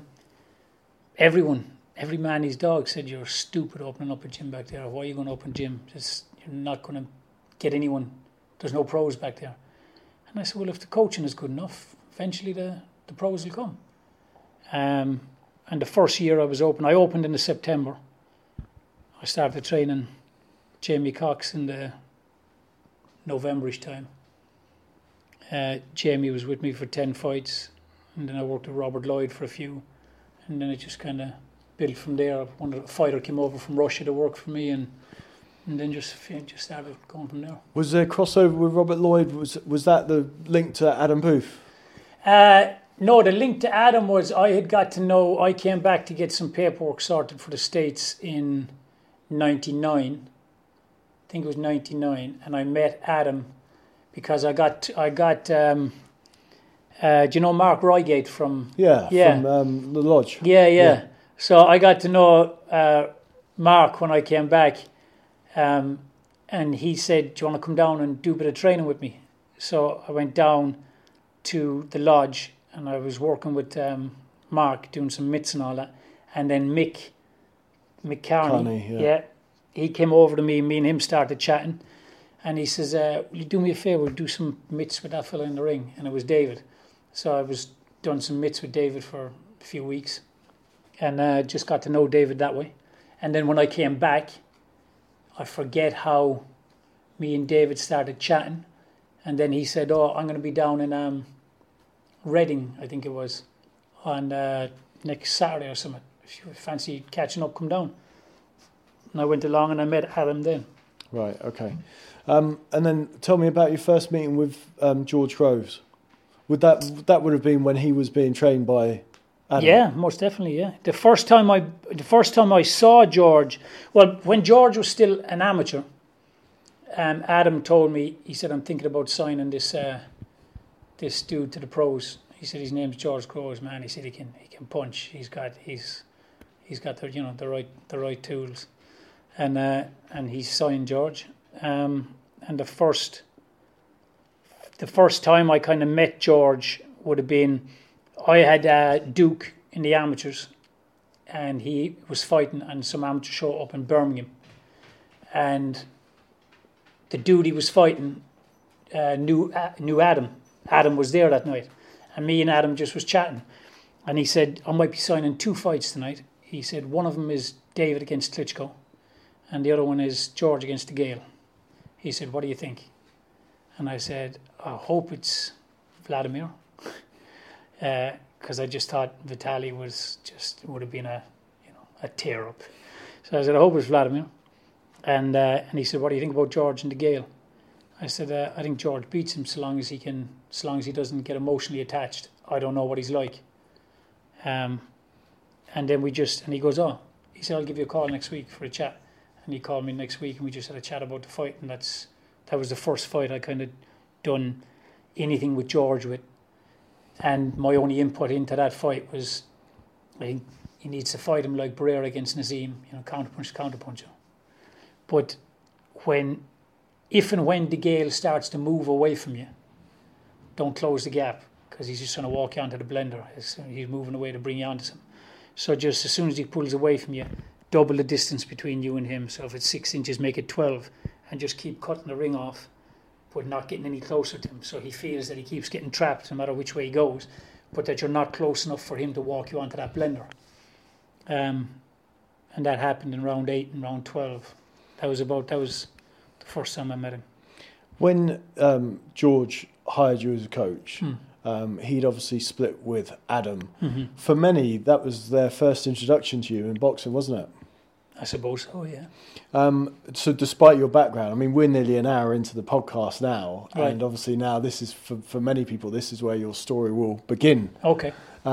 every man, his dog said, you're stupid opening up a gym back there. Why are you going to open a gym? You're not going to get anyone. There's no pros back there. And I said, well, if the coaching is good enough, eventually the pros will come. And the first year I was open, I opened in the September. I started training Jamie Cox in the Novemberish time. Jamie was with me for 10 fights, and then I worked with Robert Lloyd for a few, and then it just kind of built from there. A fighter came over from Russia to work for me, and then just started going from there. Was there a crossover with Robert Lloyd? Was that the link to Adam Booth? No, the link to Adam was I came back to get some paperwork sorted for the States in 99. I think it was 99. And I met Adam because I got do you know Mark Reigate from... Yeah. From the Lodge. Yeah. So I got to know Mark when I came back. And he said, do you want to come down and do a bit of training with me? So I went down to the Lodge and I was working with Mark doing some mitts and all that. And then Mick Carney, he came over to me and him started chatting. And he says, will you do me a favour, do some mitts with that fella in the ring? And it was David. So I was doing some mitts with David for a few weeks. And just got to know David that way. And then when I came back, I forget how me and David started chatting. And then he said, I'm going to be down in Reading, I think it was, on next Saturday or something. If you fancy catching up, come down. And I went along and I met Adam then. Right, okay. And then tell me about your first meeting with George Groves. That would have been when he was being trained by Adam? Yeah, most definitely, yeah. The first time I saw George, well, when George was still an amateur, Adam told me, he said, I'm thinking about signing this dude to the pros. He said his name's George Groves, man. He said he can punch. He's got the right tools, and he signed George. And the first time I kind of met George would have been, I had Duke in the amateurs, and he was fighting on some amateur show up in Birmingham, and the dude he was fighting knew Adam. Adam was there that night, and me and Adam just was chatting, and he said, I might be signing 2 fights tonight. He said one of them is David against Klitschko, and the other one is George against DeGale. He said, what do you think? And I said, I hope it's Vladimir, because I just thought Vitali would have been a tear up. So I said, I hope it's Vladimir. And he said, what do you think about George and DeGale? I said, I think George beats him so long as he doesn't get emotionally attached. I don't know what he's like. And then he goes, he said, I'll give you a call next week for a chat. And he called me next week and we just had a chat about the fight. And that was the first fight I kind of done anything with George with. And my only input into that fight was, I think he needs to fight him like Barrera against Nazim, counterpuncher. But if and when DeGale starts to move away from you, don't close the gap, because he's just going to walk you onto the blender. He's moving away to bring you onto something. So just as soon as he pulls away from you, double the distance between you and him. So if it's 6 inches, make it 12, and just keep cutting the ring off, but not getting any closer to him. So he feels that he keeps getting trapped no matter which way he goes, but that you're not close enough for him to walk you onto that blender. And that happened in round 8 and round 12. That was the first time I met him. When George hired you as a coach, he'd obviously split with Adam. Mm-hmm. For many, that was their first introduction to you in boxing, wasn't it? I suppose so, yeah. So despite your background, I mean, we're nearly an hour into the podcast now, right. And obviously now this is, for many people, this is where your story will begin. Okay.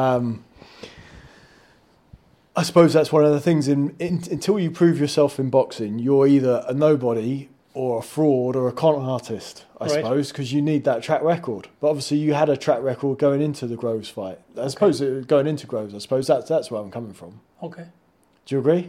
I suppose that's one of the things, until you prove yourself in boxing, you're either a nobody or a fraud or a con artist, I suppose, because you need that track record. But obviously you had a track record going into the Groves fight. I suppose going into Groves, I suppose that's where I'm coming from. Okay. Do you agree?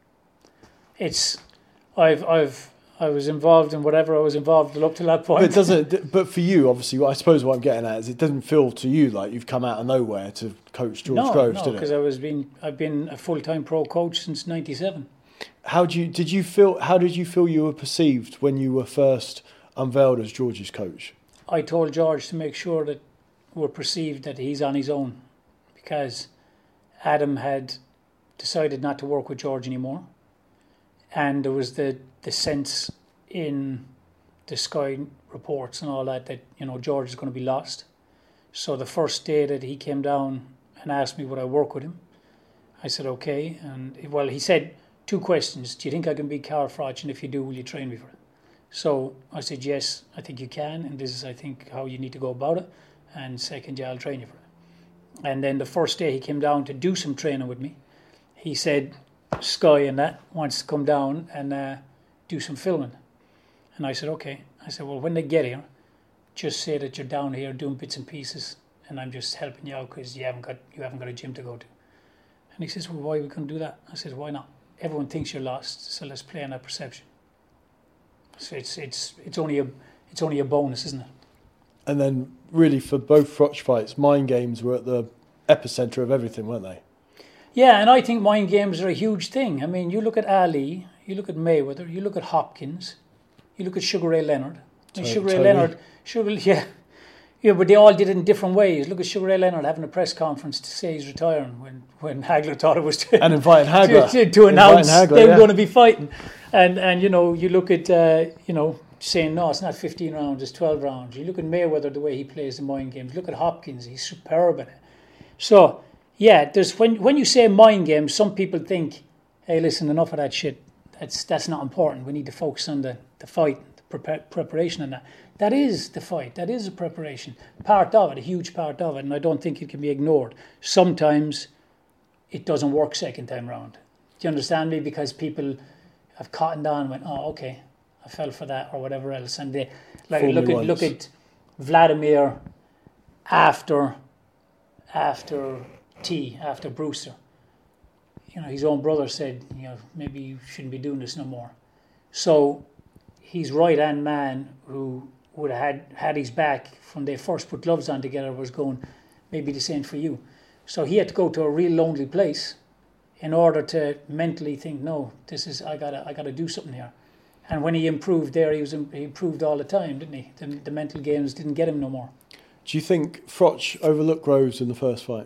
I was involved in whatever I was involved in up to that point. But for you, obviously, I suppose what I'm getting at is it doesn't feel to you like you've come out of nowhere to coach George Groves, did it? No, because I've been a full-time pro coach since '97. How did you feel you were perceived when you were first unveiled as George's coach? I told George to make sure that we're perceived that he's on his own, because Adam had decided not to work with George anymore. And there was the sense in the Sky reports and all that George is going to be lost. So the first day that he came down and asked me would I work with him, I said okay. And he said 2 questions. Do you think I can beat Carl Froch? And if you do, will you train me for it? So I said yes, I think you can. And this is, I think, how you need to go about it. And second, I'll train you for it. And then the first day he came down to do some training with me, he said, Sky and that wants to come down and do some filming. And I said, okay. I said, well, when they get here, just say that you're down here doing bits and pieces and I'm just helping you out because you haven't got a gym to go to. And he says, well, why are we going to do that? I said, why not? Everyone thinks you're lost, so let's play on that perception. So it's only a bonus, isn't it? And then really for both Froch fights, mind games were at the epicenter of everything, weren't they? Yeah, and I think mind games are a huge thing. I mean, you look at Ali, you look at Mayweather, you look at Hopkins, you look at Sugar Ray Leonard. And Sugar Ray Leonard, but they all did it in different ways. Look at Sugar Ray Leonard having a press conference to say he's retiring when Hagler thought it was and inviting Hagler to announce they were going to be fighting. And you know, you look at saying no, it's not 15 rounds, it's 12 rounds. You look at Mayweather, the way he plays the mind games. Look at Hopkins, he's superb at it. So yeah, there's when you say mind games, some people think, hey, listen, enough of that shit. That's not important. We need to focus on the fight, the preparation, and that. That is the fight. That is a preparation. Part of it, a huge part of it, and I don't think it can be ignored. Sometimes it doesn't work second time round. Do you understand me? Because people have cottoned on and went, oh, okay, I fell for that or whatever else. And they look at Vladimir after Brewster. You know, his own brother said, you know, maybe you shouldn't be doing this no more. So his right-hand man, who would have had his back from they first put gloves on together, was going, maybe the same for you. So he had to go to a real lonely place in order to mentally think, no, I gotta do something here. And when he improved there, he improved all the time, didn't he? The mental games didn't get him no more. Do you think Froch overlooked Groves in the first fight?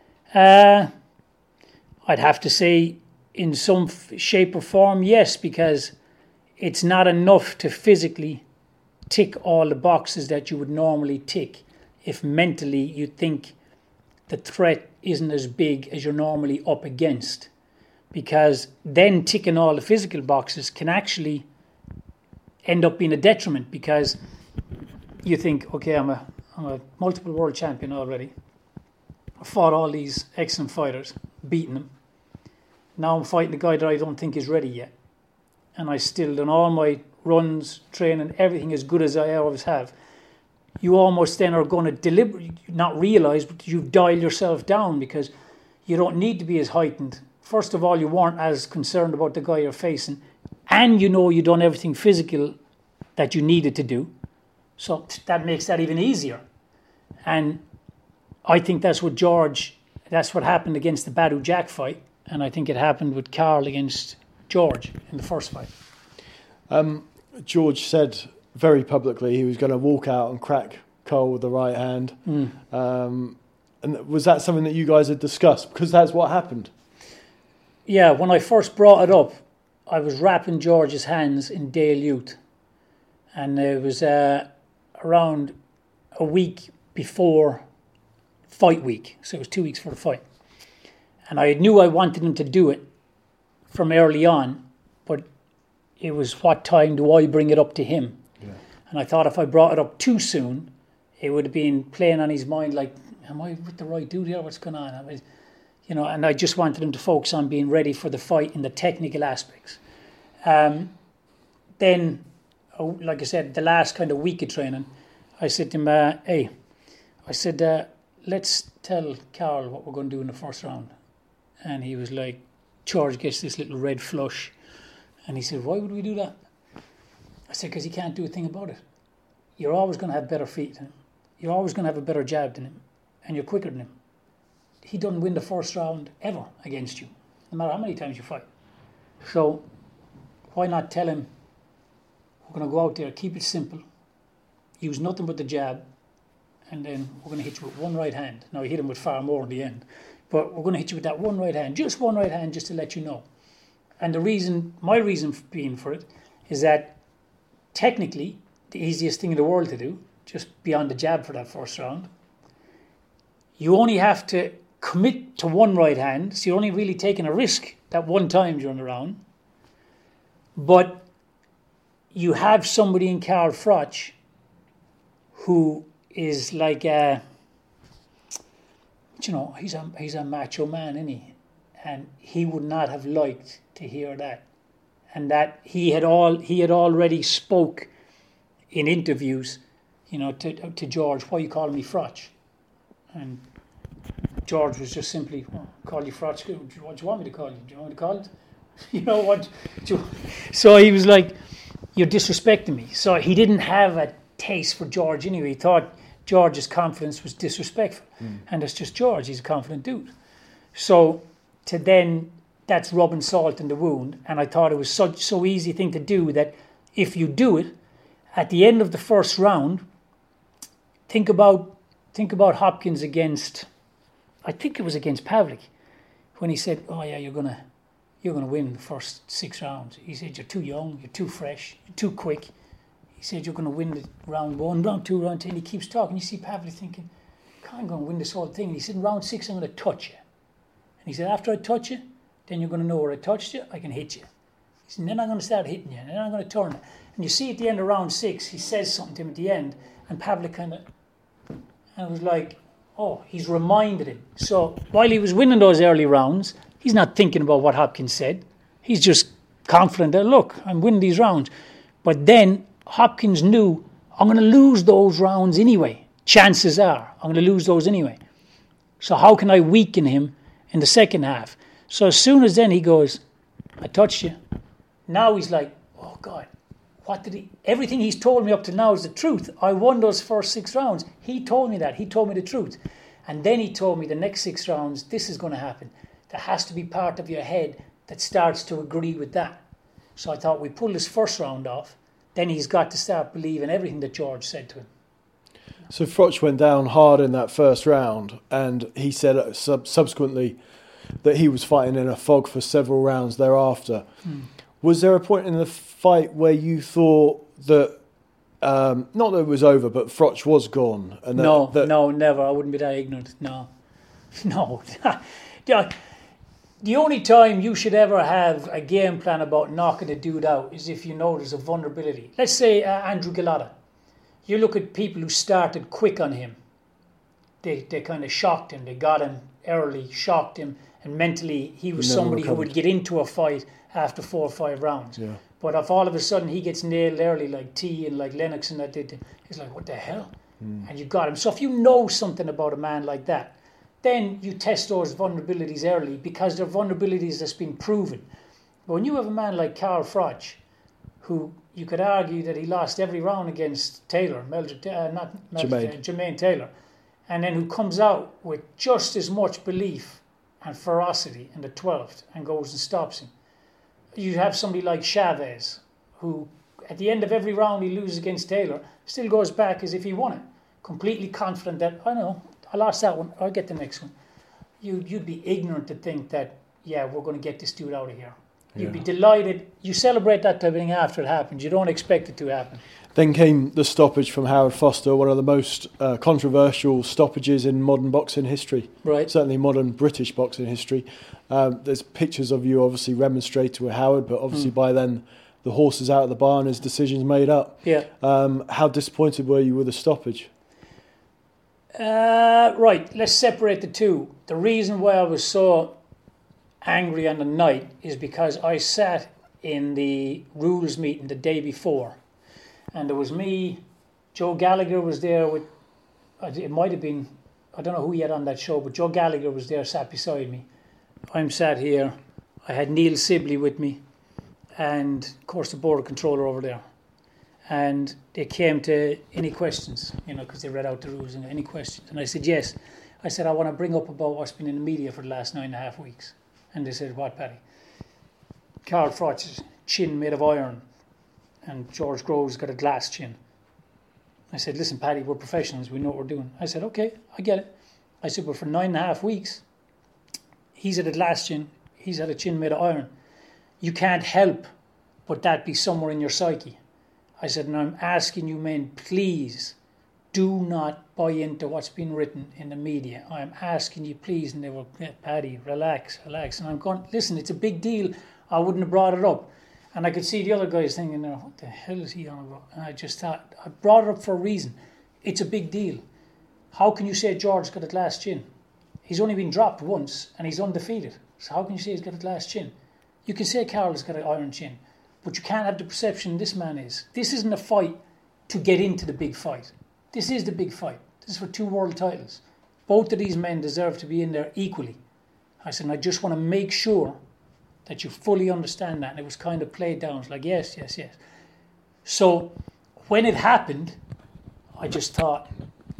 I'd have to say in some shape or form, yes, because it's not enough to physically tick all the boxes that you would normally tick if mentally you think the threat isn't as big as you're normally up against. Because then ticking all the physical boxes can actually end up being a detriment, because you think, okay, I'm a multiple world champion already. I fought all these excellent fighters, beaten them. Now I'm fighting a guy that I don't think is ready yet. And I still done all my runs, training, everything as good as I always have. You almost then are going to deliberately not realise, but you dial yourself down because you don't need to be as heightened. First of all, you weren't as concerned about the guy you're facing, and you know you've done everything physical that you needed to do. So that makes that even easier. And I think that's what happened against the Badou Jack fight, and I think it happened with Carl against George in the first fight. George said very publicly he was going to walk out and crack Carl with the right hand. And was that something that you guys had discussed? Because that's what happened. Yeah, when I first brought it up, I was wrapping George's hands in Dale Youth. And it was around a week before fight week. So it was 2 weeks for the fight. And I knew I wanted him to do it from early on, but it was what time do I bring it up to him? Yeah. And I thought if I brought it up too soon, it would have been playing on his mind like, am I with the right dude here? What's going on? And I just wanted him to focus on being ready for the fight in the technical aspects. Then, like I said, the last kind of week of training, I said to him, let's tell Carl what we're going to do in the first round. And he was like, George gets this little red flush. And he said, why would we do that? I said, because he can't do a thing about it. You're always going to have better feet than him. You're always going to have a better jab than him. And you're quicker than him. He doesn't win the first round ever against you, no matter how many times you fight. So why not tell him, we're going to go out there, keep it simple, use nothing but the jab, and then we're going to hit you with one right hand. Now, he hit him with far more in the end. But we're going to hit you with that one right hand, just one right hand, just to let you know. And my reason being for it, is that technically, the easiest thing in the world to do, just beyond the jab for that first round, you only have to commit to one right hand, so you're only really taking a risk that one time during the round. But you have somebody in Carl Froch who is like you know, he's a macho man, isn't he? And he would not have liked to hear that. And that he had already spoke in interviews, you know, to George, why are you calling me Froch? And George was just simply, call you Froch, what do you want me to call you? Do you want me to call it? You know what? So he was like, you're disrespecting me. So he didn't have a taste for George anyway. He thought George's confidence was disrespectful. And it's just George, he's a confident dude. So to then, that's rubbing salt in the wound. And I thought it was so easy thing to do that if you do it, at the end of the first round, think about Hopkins against, I think it was against Pavlik, when he said, oh yeah, you're gonna win the first 6 rounds. He said, you're too young, you're too fresh, you're too quick. He said, you're going to win the round 1, round 2, round 10. He keeps talking. You see Pavlik thinking, I'm going to win this whole thing. And he said, in round 6, I'm going to touch you. And he said, after I touch you, then you're going to know where I touched you, I can hit you. He said, and then I'm going to start hitting you, and then I'm going to turn it. And you see at the end of round 6, he says something to him at the end, and Pavlik kind of, and it was like, oh, he's reminded him. So while he was winning those early rounds, he's not thinking about what Hopkins said. He's just confident that, look, I'm winning these rounds. But then Hopkins knew, I'm going to lose those rounds anyway. Chances are, I'm going to lose those anyway. So how can I weaken him in the second half? So as soon as then he goes, I touched you. Now he's like, oh God, everything he's told me up to now is the truth. I won those first 6 rounds. He told me that. He told me the truth. And then he told me the next 6 rounds, this is going to happen. There has to be part of your head that starts to agree with that. So I thought we pull this first round off. Then he's got to start believing everything that George said to him. So Froch went down hard in that first round, and he said subsequently that he was fighting in a fog for several rounds thereafter. Was there a point in the fight where you thought that, not that it was over, but Froch was gone? And No, never. I wouldn't be that ignorant. No. Yeah. The only time you should ever have a game plan about knocking a dude out is if you know there's a vulnerability. Let's say Andrew Galata. You look at people who started quick on him. They kind of shocked him. They got him early, shocked him, and mentally he was somebody who would get into a fight after 4 or 5 rounds. Yeah. But if all of a sudden he gets nailed early like T and like Lennox and that did, he's like, what the hell? And you got him. So if you know something about a man like that, then you test those vulnerabilities early because they're vulnerabilities that's been proven. But when you have a man like Carl Froch, who you could argue that he lost every round against Taylor, Jermaine Taylor, and then who comes out with just as much belief and ferocity in the 12th and goes and stops him. You have somebody like Chavez, who at the end of every round he loses against Taylor, still goes back as if he won it, completely confident that, I know, I lost that one, I'll get the next one. You'd be ignorant to think that, yeah, we're going to get this dude out of here. You'd be delighted. You celebrate that type of thing after it happens. You don't expect it to happen. Then came the stoppage from Howard Foster, one of the most controversial stoppages in modern boxing history. Right. Certainly modern British boxing history. There's pictures of you obviously remonstrating with Howard, but obviously by then the horse is out of the barn, his decision's made up. Yeah. How disappointed were you with the stoppage? Right, let's separate the two. The reason why I was so angry on the night is because I sat in the rules meeting the day before, and there was me, Joe Gallagher was there with, it might have been, I don't know who he had on that show, but Joe Gallagher was there, sat beside me. I'm sat here, I had Neil Sibley with me, and of course the border controller over there. And they came to any questions, because they read out the rules and any questions. And I said, yes. I said, I want to bring up about what's been in the media for the last 9.5 weeks. And they said, what, Paddy? Carl Froch's chin made of iron, and George Groves got a glass chin. I said, listen, Paddy, we're professionals. We know what we're doing. I said, okay, I get it. I said, but for 9.5 weeks, he's had a glass chin. He's had a chin made of iron. You can't help but that be somewhere in your psyche. I said, and I'm asking you men, please do not buy into what's been written in the media. I'm asking you, please. And they were, Paddy, relax. And I'm going, listen, it's a big deal. I wouldn't have brought it up. And I could see the other guys thinking, what the hell is he on about? And I just thought, I brought it up for a reason. It's a big deal. How can you say George got a glass chin? He's only been dropped once and he's undefeated. So how can you say he's got a glass chin? You can say Carl's got an iron chin, but you can't have the perception this man is. This isn't a fight to get into the big fight. This is the big fight. This is for 2 world titles. Both of these men deserve to be in there equally. I said, and I just want to make sure that you fully understand that. And it was kind of played down. It's like, yes. So when it happened, I just thought,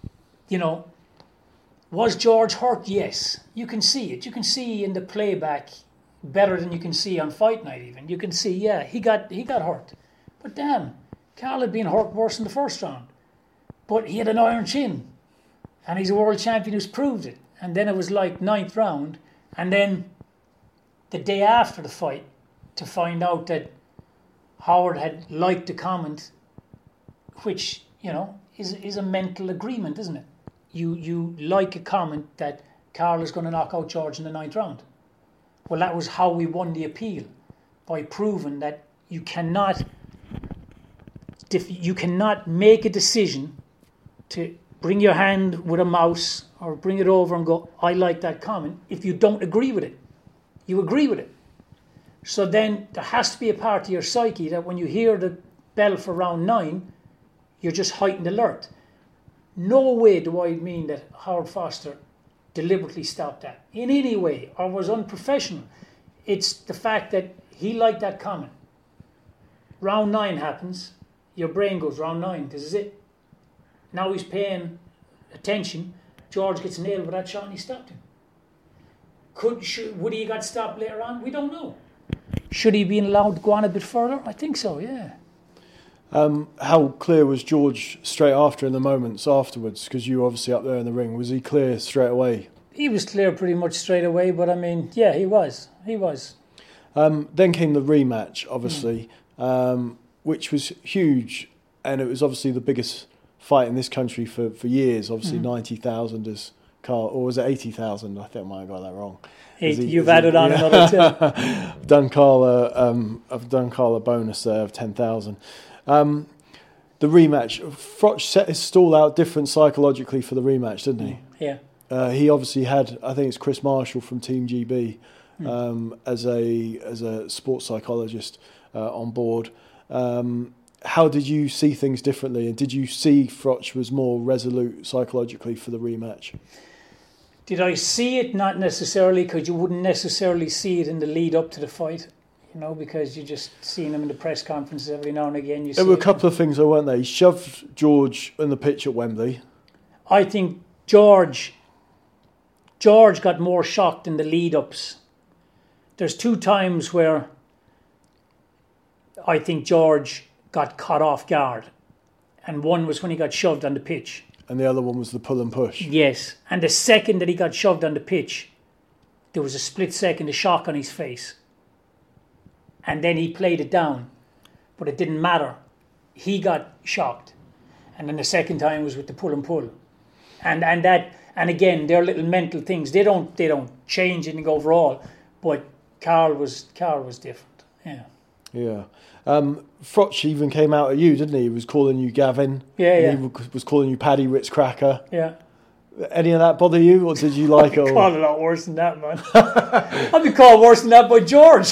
was George hurt? Yes. You can see it. You can see in the playback better than you can see on fight night even. You can see, yeah, he got hurt. But damn, Carl had been hurt worse in the first round. But he had an iron chin. And he's a world champion who's proved it. And then it was like 9th round. And then the day after the fight, to find out that Howard had liked the comment, which, is a mental agreement, isn't it? You like a comment that Carl is going to knock out George in the 9th round. Well, that was how we won the appeal, by proving that you cannot make a decision to bring your hand with a mouse or bring it over and go, I like that comment, if you don't agree with it. You agree with it. So then there has to be a part of your psyche that when you hear the bell for round 9, you're just heightened alert. No way do I mean that Howard Foster deliberately stopped that in any way or was unprofessional. It's the fact that he liked that comment. Round 9 happens, your brain goes, round 9, this is it. Now he's paying attention. George gets nailed with that shot and he stopped him. Would he have got stopped later on? We don't know. Should he have been allowed to go on a bit further? I think so, yeah. How clear was George straight after in the moments afterwards? Because you were obviously up there in the ring. Was he clear straight away? He was clear pretty much straight away, but I mean, yeah, he was. Then came the rematch, obviously, which was huge, and it was obviously the biggest fight in this country for years. Obviously, 90,000 as Carl, or was it 80,000? I think I might have got that wrong. You've added on another 2. I've done Carl a bonus there of 10,000. The rematch, Froch set his stall out different psychologically for the rematch, didn't he? Yeah. He obviously had, I think it's Chris Marshall from Team GB as a sports psychologist on board. How did you see things differently, and did you see Froch was more resolute psychologically for the rematch? Did I see it? Not necessarily, because you wouldn't necessarily see it in the lead up to the fight, because you just seen him in the press conferences every now and again. There were a couple of things, though, weren't there? He shoved George in the pitch at Wembley. I think George got more shocked in the lead-ups. There's 2 times where I think George got caught off guard. And one was when he got shoved on the pitch. And the other one was the pull and push. Yes. And the second that he got shoved on the pitch, there was a split second of shock on his face. And then he played it down. But it didn't matter. He got shocked. And then the second time was with the pull and pull. And again, they're little mental things. They don't change anything overall. But Carl was different. Yeah. Yeah. Froch even came out at you, didn't he? He was calling you Gavin. Yeah. He was calling you Paddy Ritz-Cracker. Yeah. Any of that bother you, or did you like it? I've been called a lot worse than that, man. I've been called worse than that by George.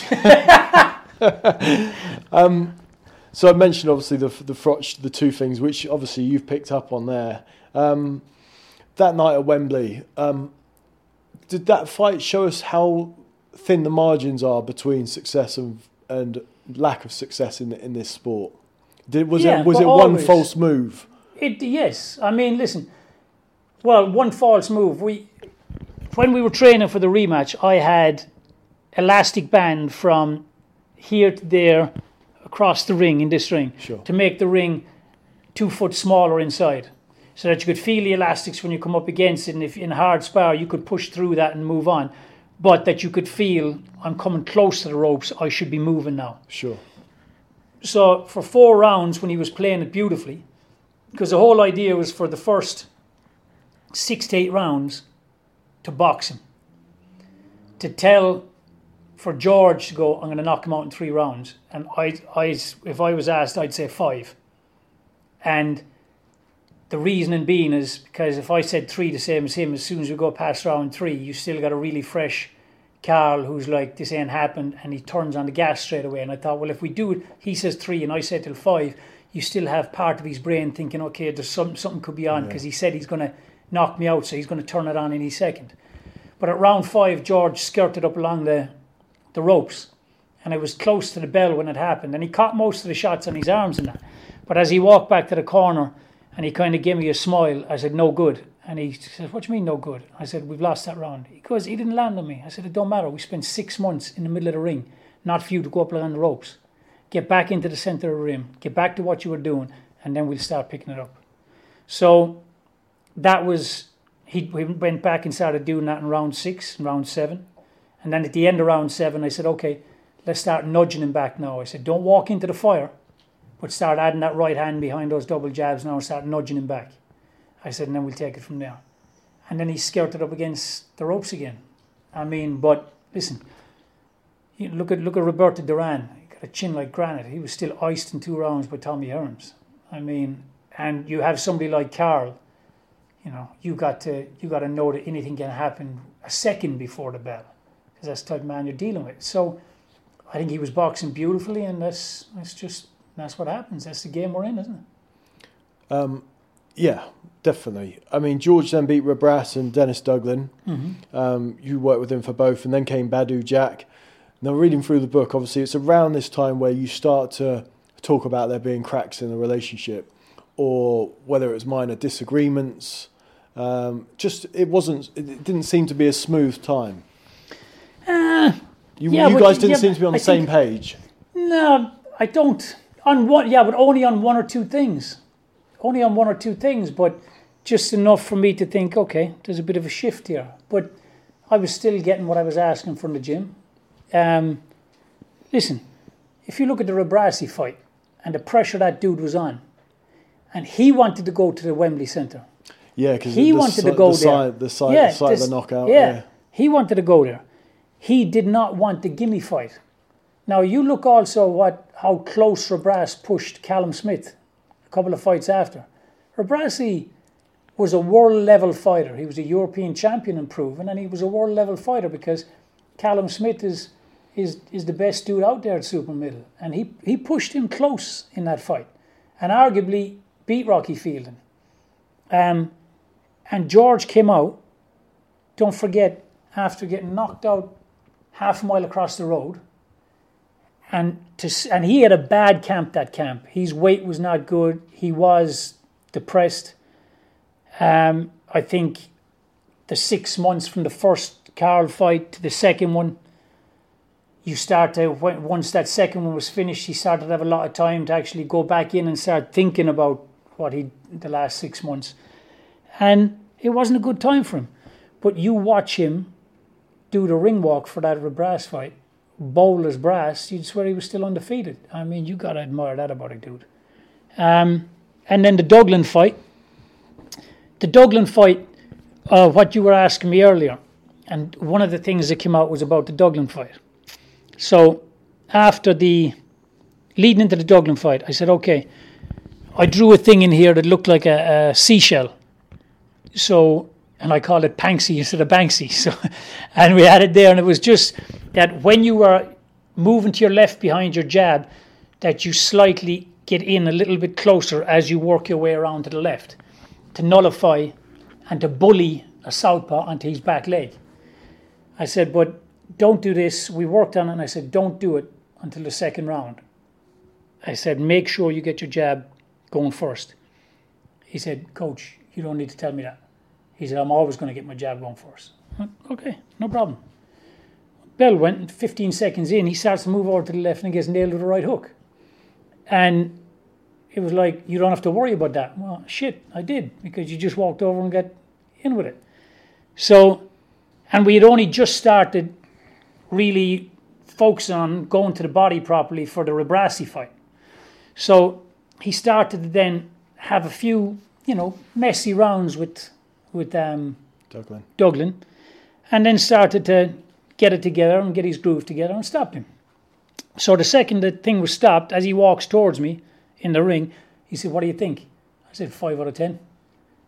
So I mentioned obviously the Froch, the 2 things which obviously you've picked up on there. That night at Wembley, did that fight show us how thin the margins are between success and lack of success in this sport? Was it one false move? Yes. I mean, listen. Well, one false move. When we were training for the rematch, I had elastic band from here to there across the ring, in this ring, to make the ring 2 foot smaller inside, so that you could feel the elastics when you come up against it, and if in hard spar you could push through that and move on, but that you could feel, I'm coming close to the ropes, I should be moving now. Sure. So for 4 rounds, when he was playing it beautifully, because the whole idea was for the first 6 to 8 rounds to box him, for George to go, I'm going to knock him out in 3 rounds. And if I was asked, I'd say 5. And the reasoning being is because if I said 3 the same as him, as soon as we go past round 3, you still got a really fresh Carl who's like, this ain't happened, and he turns on the gas straight away. And I thought, well, if we do it, he says 3 and I say till 5, you still have part of his brain thinking, okay, there's something could be on, because he said he's going to knock me out, so he's going to turn it on any second. But at round 5, George skirted up along the ropes, and I was close to the bell when it happened, and he caught most of the shots on his arms and that. But as he walked back to the corner and he kind of gave me a smile, I said, no good. And he said, what do you mean no good? I said, we've lost that round. He goes, he didn't land on me. I said, it don't matter. We spent 6 months in the middle of the ring, not for you to go up along the ropes. Get back into the centre of the ring, get back to what you were doing, and then we'll start picking it up. So that was, we went back and started doing that in round 6 and round 7. And then at the end of round 7, I said, okay, let's start nudging him back now. I said, don't walk into the fire, but start adding that right hand behind those double jabs now and start nudging him back. I said, and then we'll take it from there. And then he skirted up against the ropes again. I mean, but listen, you look at Roberto Duran. He got a chin like granite. He was still iced in 2 rounds by Tommy Hearns. I mean, and you have somebody like Carl. You know, you got to know that anything can happen a second before the bell, because that's the type of man you're dealing with. So I think he was boxing beautifully, and that's what happens. That's the game we're in, isn't it? Yeah, definitely. I mean, George then beat Rebrasse and Dennis Douglin. You worked with him for both, and then came Badou Jack. Now, reading through the book, obviously, it's around this time where you start to talk about there being cracks in the relationship, or whether it was minor disagreements. It didn't seem to be a smooth time. You guys didn't seem to be on the same page. No, I don't. But only on one or two things. Only on one or two things, but just enough for me to think, okay, there's a bit of a shift here. But I was still getting what I was asking from the gym. Listen, if you look at the Rebrasse fight and the pressure that dude was on, and he wanted to go to the Wembley Centre. Yeah, because he wanted to go there. The site of the knockout. Yeah, he wanted to go there. He did not want the gimme fight. Now, you look also how close Rebrasse pushed Callum Smith a couple of fights after. Rebrasse was a world-level fighter. He was a European champion and proven, and he was a world-level fighter because Callum Smith is the best dude out there at super middle. And he pushed him close in that fight and arguably beat Rocky Fielding. And George came out, don't forget, after getting knocked out half a mile across the road. And he had a bad camp, that camp. His weight was not good. He was depressed. I think the 6 months from the first Carl fight to the second one, once that second one was finished, he started to have a lot of time to actually go back in and start thinking about the last 6 months. And it wasn't a good time for him. But you watch him do the ring walk for that Rebrasse fight, bowl as brass, you'd swear he was still undefeated. I mean, you got to admire that about a dude. And then the Douglin fight. The Douglin fight, what you were asking me earlier, and one of the things that came out was about the Douglin fight. So leading into the Douglin fight, I said, okay, I drew a thing in here that looked like a seashell. So, and I called it Panksy instead of Banksy. So, and we had it there, and it was just that when you were moving to your left behind your jab, that you slightly get in a little bit closer as you work your way around to the left to nullify and to bully a southpaw onto his back leg. I said, but don't do this. We worked on it, and I said, don't do it until the second round. I said, make sure you get your jab going first. He said, Coach, you don't need to tell me that. He said, I'm always going to get my jab going first. Okay, no problem. Bell went, 15 seconds in, he starts to move over to the left and gets nailed with a right hook. And it was like, you don't have to worry about that. Well, shit, I did, because you just walked over and got in with it. So, and we had only just started really focusing on going to the body properly for the Rebrasse fight. So he started to then have a few, messy rounds with Douglin, and then started to get it together and get his groove together and stopped him. So the second the thing was stopped, as he walks towards me in the ring, he said, what do you think? I said, 5 out of 10.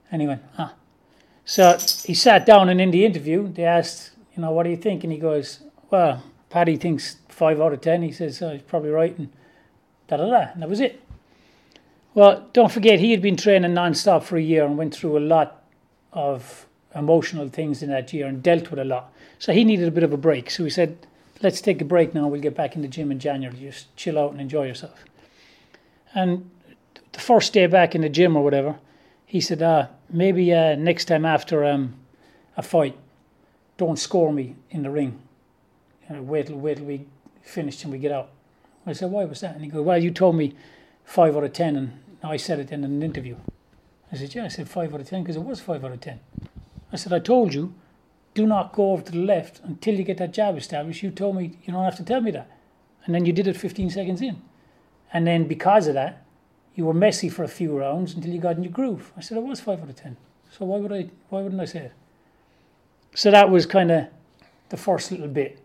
And he went, ah. So he sat down, and in the interview, they asked, what do you think? And he goes, well, Paddy thinks 5 out of 10. He says, he's probably right, and da-da-da. And that was it. Well, don't forget, he had been training non-stop for a year and went through a lot of emotional things in that year and dealt with a lot. So he needed a bit of a break. So he said, let's take a break now. We'll get back in the gym in January. Just chill out and enjoy yourself. And the first day back in the gym or whatever, he said, maybe next time after a fight, don't score me in the ring. Wait till we finish and we get out. I said, why was that? And he goes, well, you told me 5 out of 10, and I said it in an interview. I said, yeah, I said 5 out of 10 because it was 5 out of 10. I said, I told you, do not go over to the left until you get that jab established. You told me you don't have to tell me that. And then you did it 15 seconds in. And then because of that, you were messy for a few rounds until you got in your groove. I said, it was 5 out of 10. So why wouldn't I say it? So that was kind of the first little bit.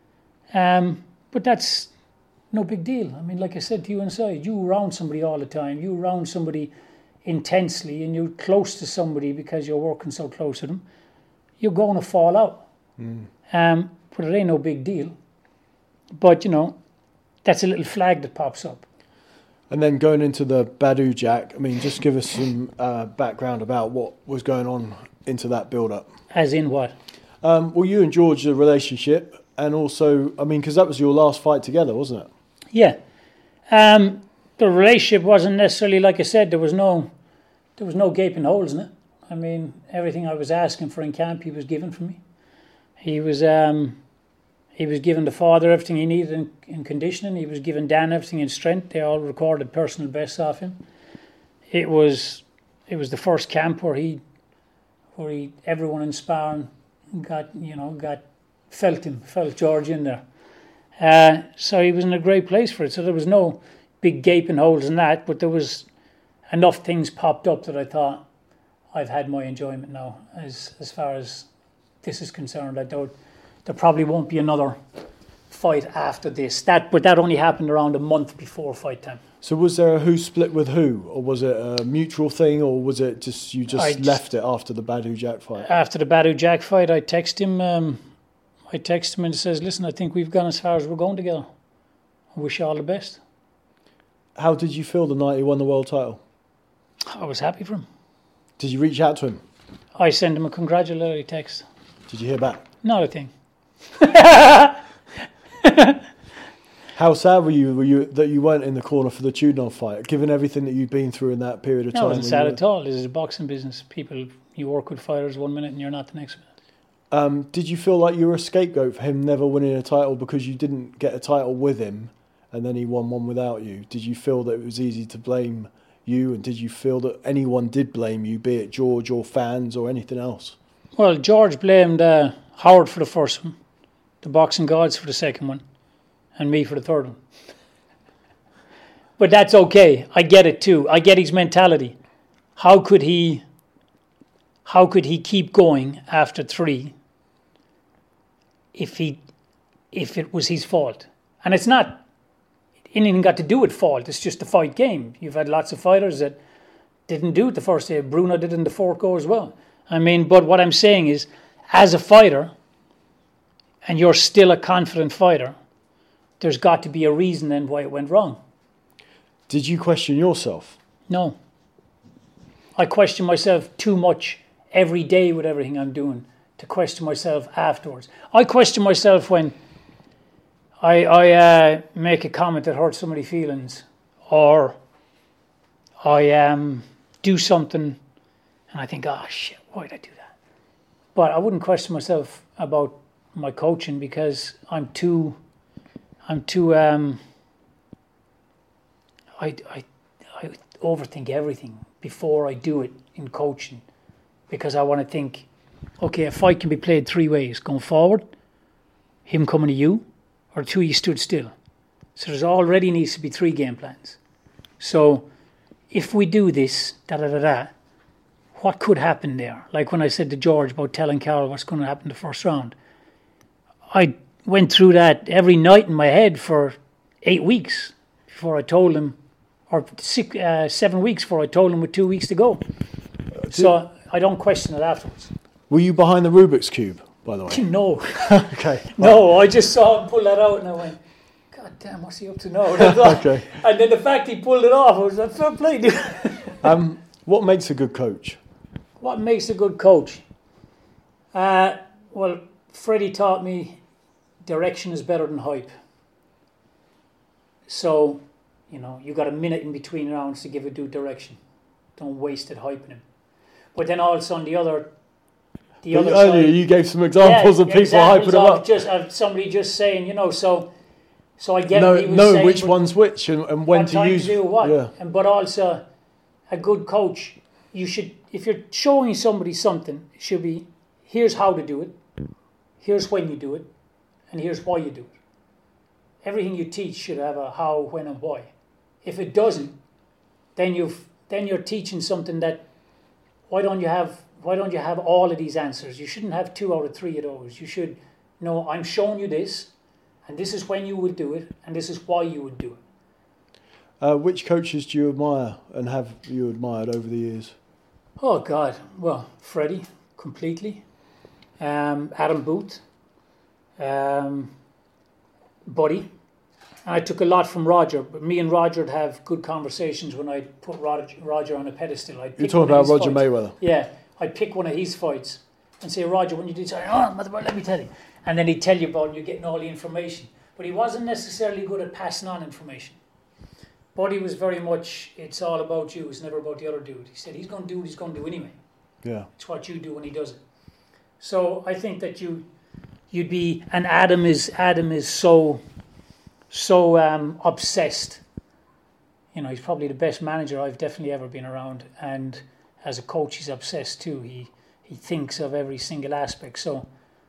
But that's no big deal. I mean, like I said to you inside, you around somebody all the time. You around somebody intensely, and you're close to somebody because you're working so close to them. You're going to fall out. But it ain't no big deal. But, that's a little flag that pops up. And then going into the Badou Jack, I mean, just give us some background about what was going on into that build-up. As in what? Well, you and George, the relationship, and also, I mean, because that was your last fight together, wasn't it? Yeah. The relationship wasn't necessarily, like I said, there was no gaping holes in it. I mean, everything I was asking for in camp, he was given for me. He was giving the father everything he needed in conditioning. He was giving Dan everything in strength. They all recorded personal bests off him. It was the first camp where everyone in sparring felt George in there. So he was in a great place for it. So there was no big gaping holes in that, but there was enough things popped up that I thought, I've had my enjoyment now as far as this is concerned. There probably won't be another fight after this. But that only happened around a month before fight time. So was there a who split with who, or was it a mutual thing, or was it just you left it after the Badou Jack fight? After the Badou Jack fight, I text him. And says, "Listen, I think we've gone as far as we're going together. I wish you all the best." How did you feel the night he won the world title? I was happy for him. Did you reach out to him? I sent him a congratulatory text. Did you hear back? Not a thing. How sad were you that you weren't in the corner for the Chudinov fight, given everything that you'd been through in that period of time? No, it wasn't sad at all. This is a boxing business. You work with fighters 1 minute and you're not the next minute. Did you feel like you were a scapegoat for him never winning a title because you didn't get a title with him and then he won one without you? Did you feel that it was easy to blame you, and did you feel that anyone did blame you, be it George or fans or anything else? Well, George blamed Howard for the first one, the boxing gods for the second one, and me for the third one. But that's okay. I get it too. I get his mentality. How could he keep going after 3 if it was his fault? And it's not anything got to do with fault. It's just a fight game. You've had lots of fighters that didn't do it the first day. Bruno did it in the 4th go as well. I mean, but what I'm saying is, as a fighter, and you're still a confident fighter, there's got to be a reason then why it went wrong. Did you question yourself? No. I question myself too much every day with everything I'm doing to question myself afterwards. I question myself when I make a comment that hurts somebody's feelings, or I do something and I think, oh shit, why did I do that? But I wouldn't question myself about my coaching because I overthink everything before I do it in coaching, because I want to think, okay, a fight can be played 3 ways: going forward, him coming to you, or 2, you stood still. So there's already needs to be 3 game plans. So if we do this, what could happen there? Like when I said to George about telling Carol what's going to happen in the first round, I went through that every night in my head for 8 weeks before I told him, or 7 weeks before I told him with 2 weeks to go. So I don't question it afterwards. Were you behind the Rubik's Cube, by the way? No. Okay. No, I just saw him pull that out and I went, God damn, what's he up to now? And I thought- Okay. And then the fact he pulled it off, I was like, fair play, dude. What makes a good coach? What makes a good coach? Well, Freddie taught me direction is better than hype. So, you got a minute in between rounds to give a dude direction. Don't waste it hyping him. But then also on the other Earlier, side, you gave some examples of people hyping them up. Somebody just saying, so I get what he was saying. Know which one's which and when what to time use. to do what. Yeah. But also, a good coach, you should, if you're showing somebody something, it should be, here's how to do it, here's when you do it, and here's why you do it. Everything you teach should have a how, when, and why. If it doesn't, then you're teaching something that why don't you have all of these answers? You shouldn't have 2 out of 3 of those. You should know, I'm showing you this, and this is when you would do it, and this is why you would do it. Which coaches do you admire and have you admired over the years? Oh God, well, Freddie, completely. Adam Booth, Buddy. And I took a lot from Roger, but me and Roger would have good conversations when I put Roger on a pedestal. You're talking about Roger Mayweather? Yeah, I'd pick one of his fights and say, Roger, when you do something, let me tell you. And then he'd tell you about it and you're getting all the information. But he wasn't necessarily good at passing on information. Buddy was very much, it's all about you, it's never about the other dude. He said, he's going to do what he's going to do anyway. Yeah. It's what you do when he does it. So I think that you'd be, and Adam is so obsessed. He's probably the best manager I've definitely ever been around, and as a coach he's obsessed too. He thinks of every single aspect. So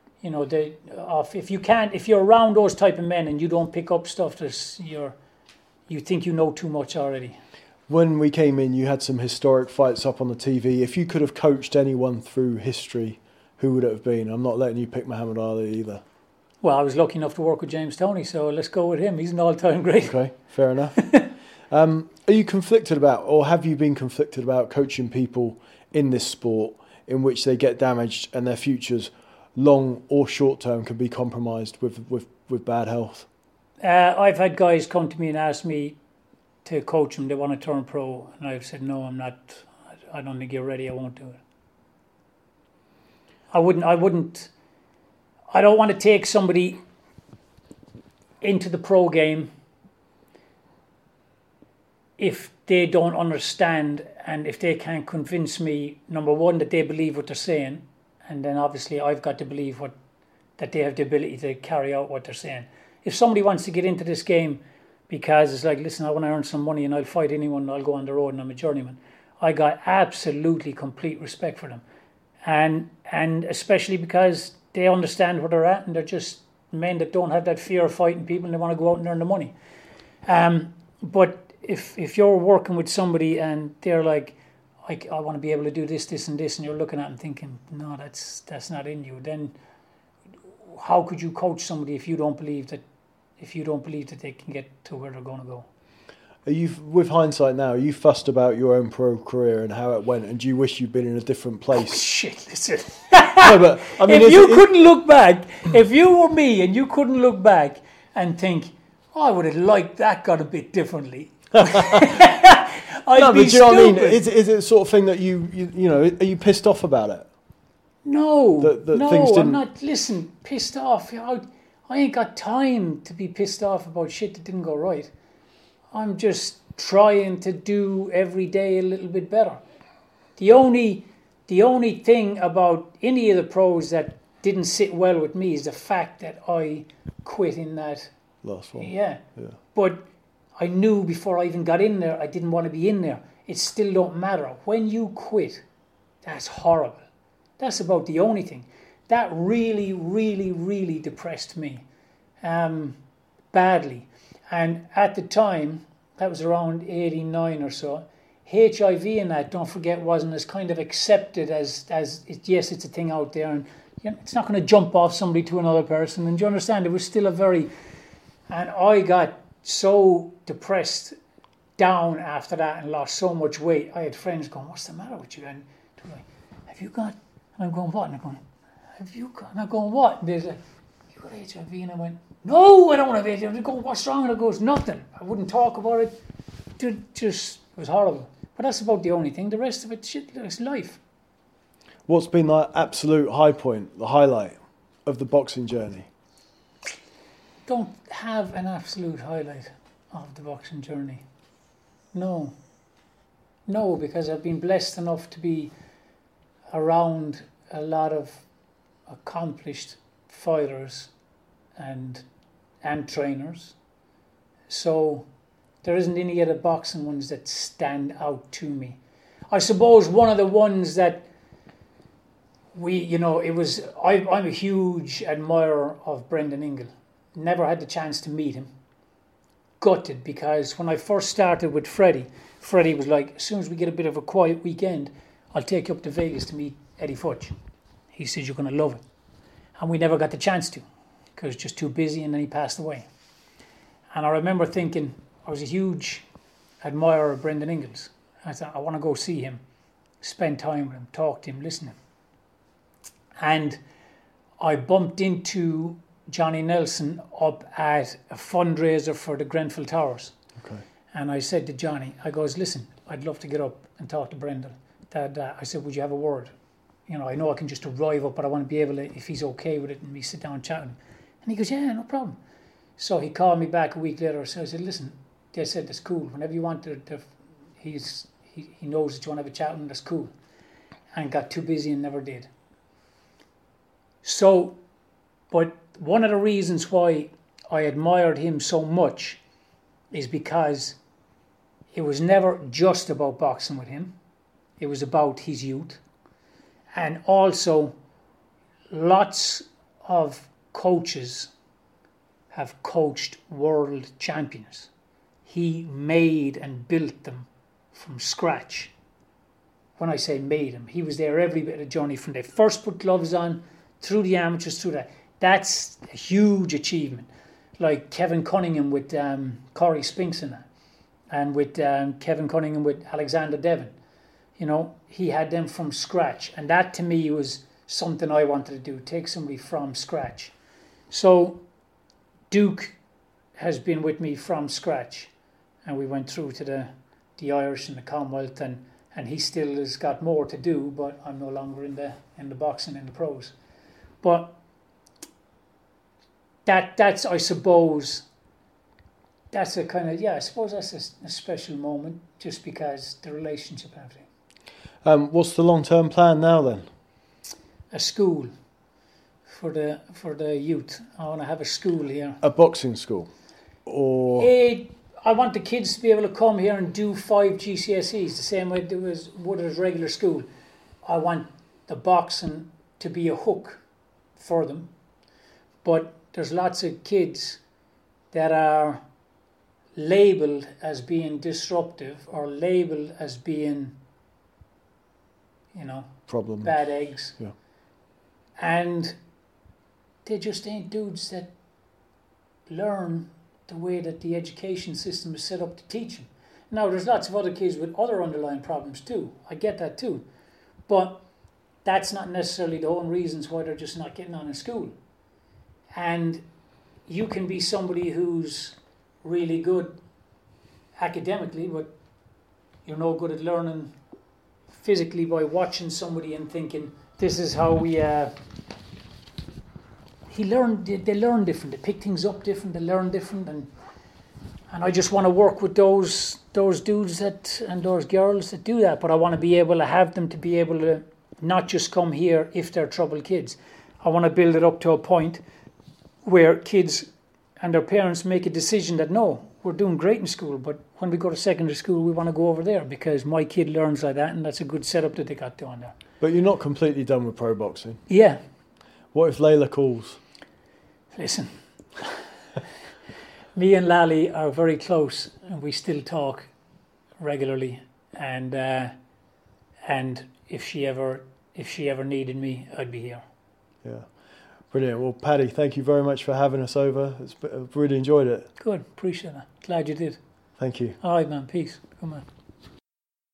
if you're around those type of men and you don't pick up stuff, you think you know too much already. When we came in, you had some historic fights up on the TV. If you could have coached anyone through history, who would it have been? I'm not letting you pick Muhammad Ali either. Well, I was lucky enough to work with James Toney, so let's go with him. He's an all-time great. Okay, fair enough. Are you conflicted about, or have you been conflicted about coaching people in this sport in which they get damaged and their futures, long or short term, can be compromised with bad health? I've had guys come to me and ask me to coach them. They want to turn pro, and I've said, no, I'm not. I don't think you're ready. I won't do it. I wouldn't. I don't want to take somebody into the pro game if they don't understand and if they can't convince me, number one, that they believe what they're saying, and then obviously I've got to believe that they have the ability to carry out what they're saying. If somebody wants to get into this game because it's like, listen, I want to earn some money and I'll fight anyone and I'll go on the road and I'm a journeyman, I got absolutely complete respect for them. And especially because they understand where they're at and they're just men that don't have that fear of fighting people and they want to go out and earn the money. But if you're working with somebody and they're like, I want to be able to do this, this and this, and you're looking at them thinking, no, that's not in you, then how could you coach somebody if you don't believe that they can get to where they're going to go? Are you, with hindsight now, are you fussed about your own pro career and how it went, and do you wish you'd been in a different place? Oh, shit, listen. No, but I mean, if you couldn't look back, if you were me and you couldn't look back and think, I would have liked that got a bit differently. No, but do you know what I mean? Is it the sort of thing that you know, are you pissed off about it? No, That things didn't... I'm not, listen, pissed off. I ain't got time to be pissed off about shit that didn't go right. I'm just trying to do every day a little bit better. The only thing about any of the pros that didn't sit well with me is the fact that I quit in that last one. Yeah. But I knew before I even got in there, I didn't want to be in there. It still don't matter. When you quit, that's horrible. That's about the only thing. That really, really, really depressed me badly. And at the time, that was around 89 or so, HIV and that, don't forget, wasn't as kind of accepted as yes, it's a thing out there, and it's not going to jump off somebody to another person. And do you understand? It was still and I got so depressed down after that and lost so much weight. I had friends going, what's the matter with you? And they're like, have you got, and I'm going, what? And I'm going, have you got, and I'm going, what? And there's like, you got HIV? And I went, no, I don't have HIV. I'm going, what's wrong? And it goes, nothing. I wouldn't talk about it. It was horrible. But that's about the only thing. The rest of it, shit, it's life. What's been the absolute high point, the highlight of the boxing journey? Don't have an absolute highlight of the boxing journey. No, because I've been blessed enough to be around a lot of accomplished fighters and trainers. So there isn't any other boxing ones that stand out to me. I suppose one of the ones that I'm a huge admirer of Brendan Ingle. Never had the chance to meet him. Gutted, because when I first started with Freddie was like, as soon as we get a bit of a quiet weekend, I'll take you up to Vegas to meet Eddie Futch. He says, you're going to love it. And we never got the chance to, because just too busy, and then he passed away. And I remember thinking, I was a huge admirer of Brendan Ingle's. I thought, I want to go see him, spend time with him, talk to him, listen to him. And I bumped into Johnny Nelson up at a fundraiser for the Grenfell Towers. Okay. And I said to Johnny, I goes, listen, I'd love to get up and talk to Brendan. I said, would you have a word? You know, I know I can just arrive up, but I want to be able to, if he's okay with it, and we sit down and chat with him. And he goes, yeah, no problem. So he called me back a week later. So I said, listen, they said, that's cool. Whenever you want to he knows that you want to have a chat with him, that's cool. And got too busy and never did. So, but one of the reasons why I admired him so much is because it was never just about boxing with him. It was about his youth. And also, lots of coaches have coached world champions. He made and built them from scratch. When I say made them, he was there every bit of the journey, from they first put gloves on, through the amateurs, through that. That's a huge achievement. Like Kevin Cunningham with Corey Spinks in that. And with Kevin Cunningham with Alexander Devon. You know, he had them from scratch. And that to me was something I wanted to do, take somebody from scratch. So Duke has been with me from scratch. And we went through to the Irish and the Commonwealth, and he still has got more to do, but I'm no longer in the boxing, in the pros. But that's I suppose that's a kind of, I suppose that's a special moment, just because the relationship and everything. What's the long-term plan now then? A school for the youth. I want to have a school here. A boxing school? Or I want the kids to be able to come here and do 5 GCSEs, the same way they would as regular school. I want the boxing to be a hook for them. But there's lots of kids that are labelled as being disruptive or labelled as being, problem, bad eggs. Yeah. And they just ain't dudes that learn the way that the education system is set up to teach them. Now, there's lots of other kids with other underlying problems too. I get that too. But that's not necessarily the whole reasons why they're just not getting on in school. And you can be somebody who's really good academically, but you're no good at learning physically by watching somebody and thinking, this is how we... They learn different, they pick things up different, they learn different, and I just want to work with those dudes and those girls that do that. But I want to be able to have them to be able to not just come here if they're troubled kids. I want to build it up to a point where kids and their parents make a decision that, no, we're doing great in school, but when we go to secondary school, we want to go over there because my kid learns like that, and that's a good setup that they got down there. But you're not completely done with pro boxing? Yeah. What if Layla calls? Listen, me and Lally are very close, and we still talk regularly. And if she ever needed me, I'd be here. Yeah, brilliant. Well, Paddy, thank you very much for having us over. I've really enjoyed it. Good, appreciate that. Glad you did. Thank you. All right, man. Peace. Come on.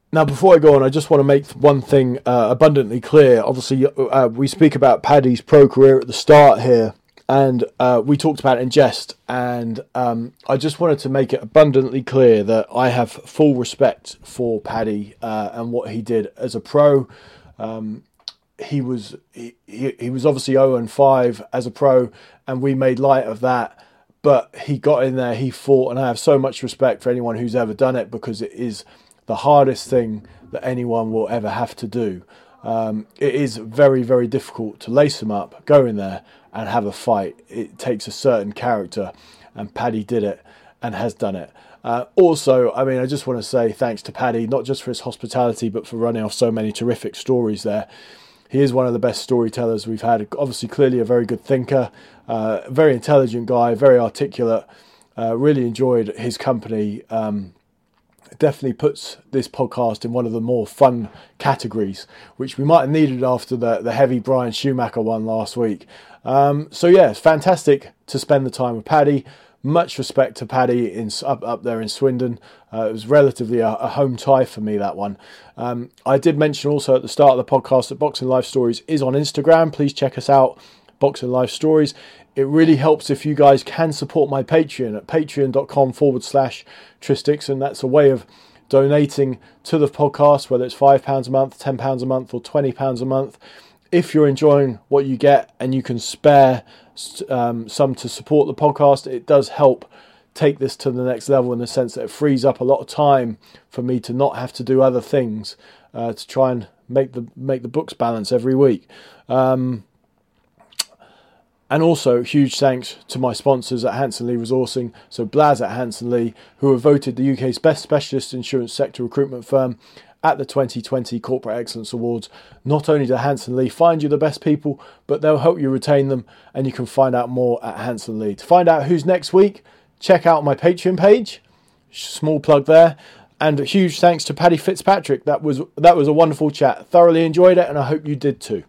Now, before I go on, I just want to make one thing abundantly clear. Obviously, we speak about Paddy's pro career at the start here, and we talked about it in jest. And I just wanted to make it abundantly clear that I have full respect for Paddy and what he did as a pro. He was obviously 0-5 as a pro, and we made light of that. But he got in there, he fought, and I have so much respect for anyone who's ever done it, because it is the hardest thing that anyone will ever have to do. It is very, very difficult to lace them up, go in there and have a fight. It takes a certain character, and Paddy did it and has done it. Also, I mean, I just want to say thanks to Paddy, not just for his hospitality, but for running off so many terrific stories there. He is one of the best storytellers we've had. Obviously, clearly a very good thinker, very intelligent guy, very articulate. Really enjoyed his company. Definitely puts this podcast in one of the more fun categories, which we might have needed after the heavy Brian Schumacher one last week. So yeah, it's fantastic to spend the time with Paddy. Much respect to Paddy up there in Swindon. It was relatively a home tie for me, that one. I did mention also at the start of the podcast that Boxing Life Stories is on Instagram. Please check us out, Boxing Life Stories. It really helps if you guys can support my Patreon at patreon.com/Tristix, that's a way of donating to the podcast, whether it's £5 a month, £10 a month, or £20 a month. If you're enjoying what you get and you can spare some to support the podcast, it does help take this to the next level, in the sense that it frees up a lot of time for me to not have to do other things to try and make the books balance every week. And also, huge thanks to my sponsors at Hanson Lee Resourcing. So Blaz at Hanson Lee, who were voted the UK's best specialist insurance sector recruitment firm at the 2020 Corporate Excellence Awards. Not only do Hanson Lee find you the best people, but they'll help you retain them, and you can find out more at Hanson Lee. To find out who's next week, check out my Patreon page. Small plug there. And a huge thanks to Paddy Fitzpatrick. That was a wonderful chat. Thoroughly enjoyed it, and I hope you did too.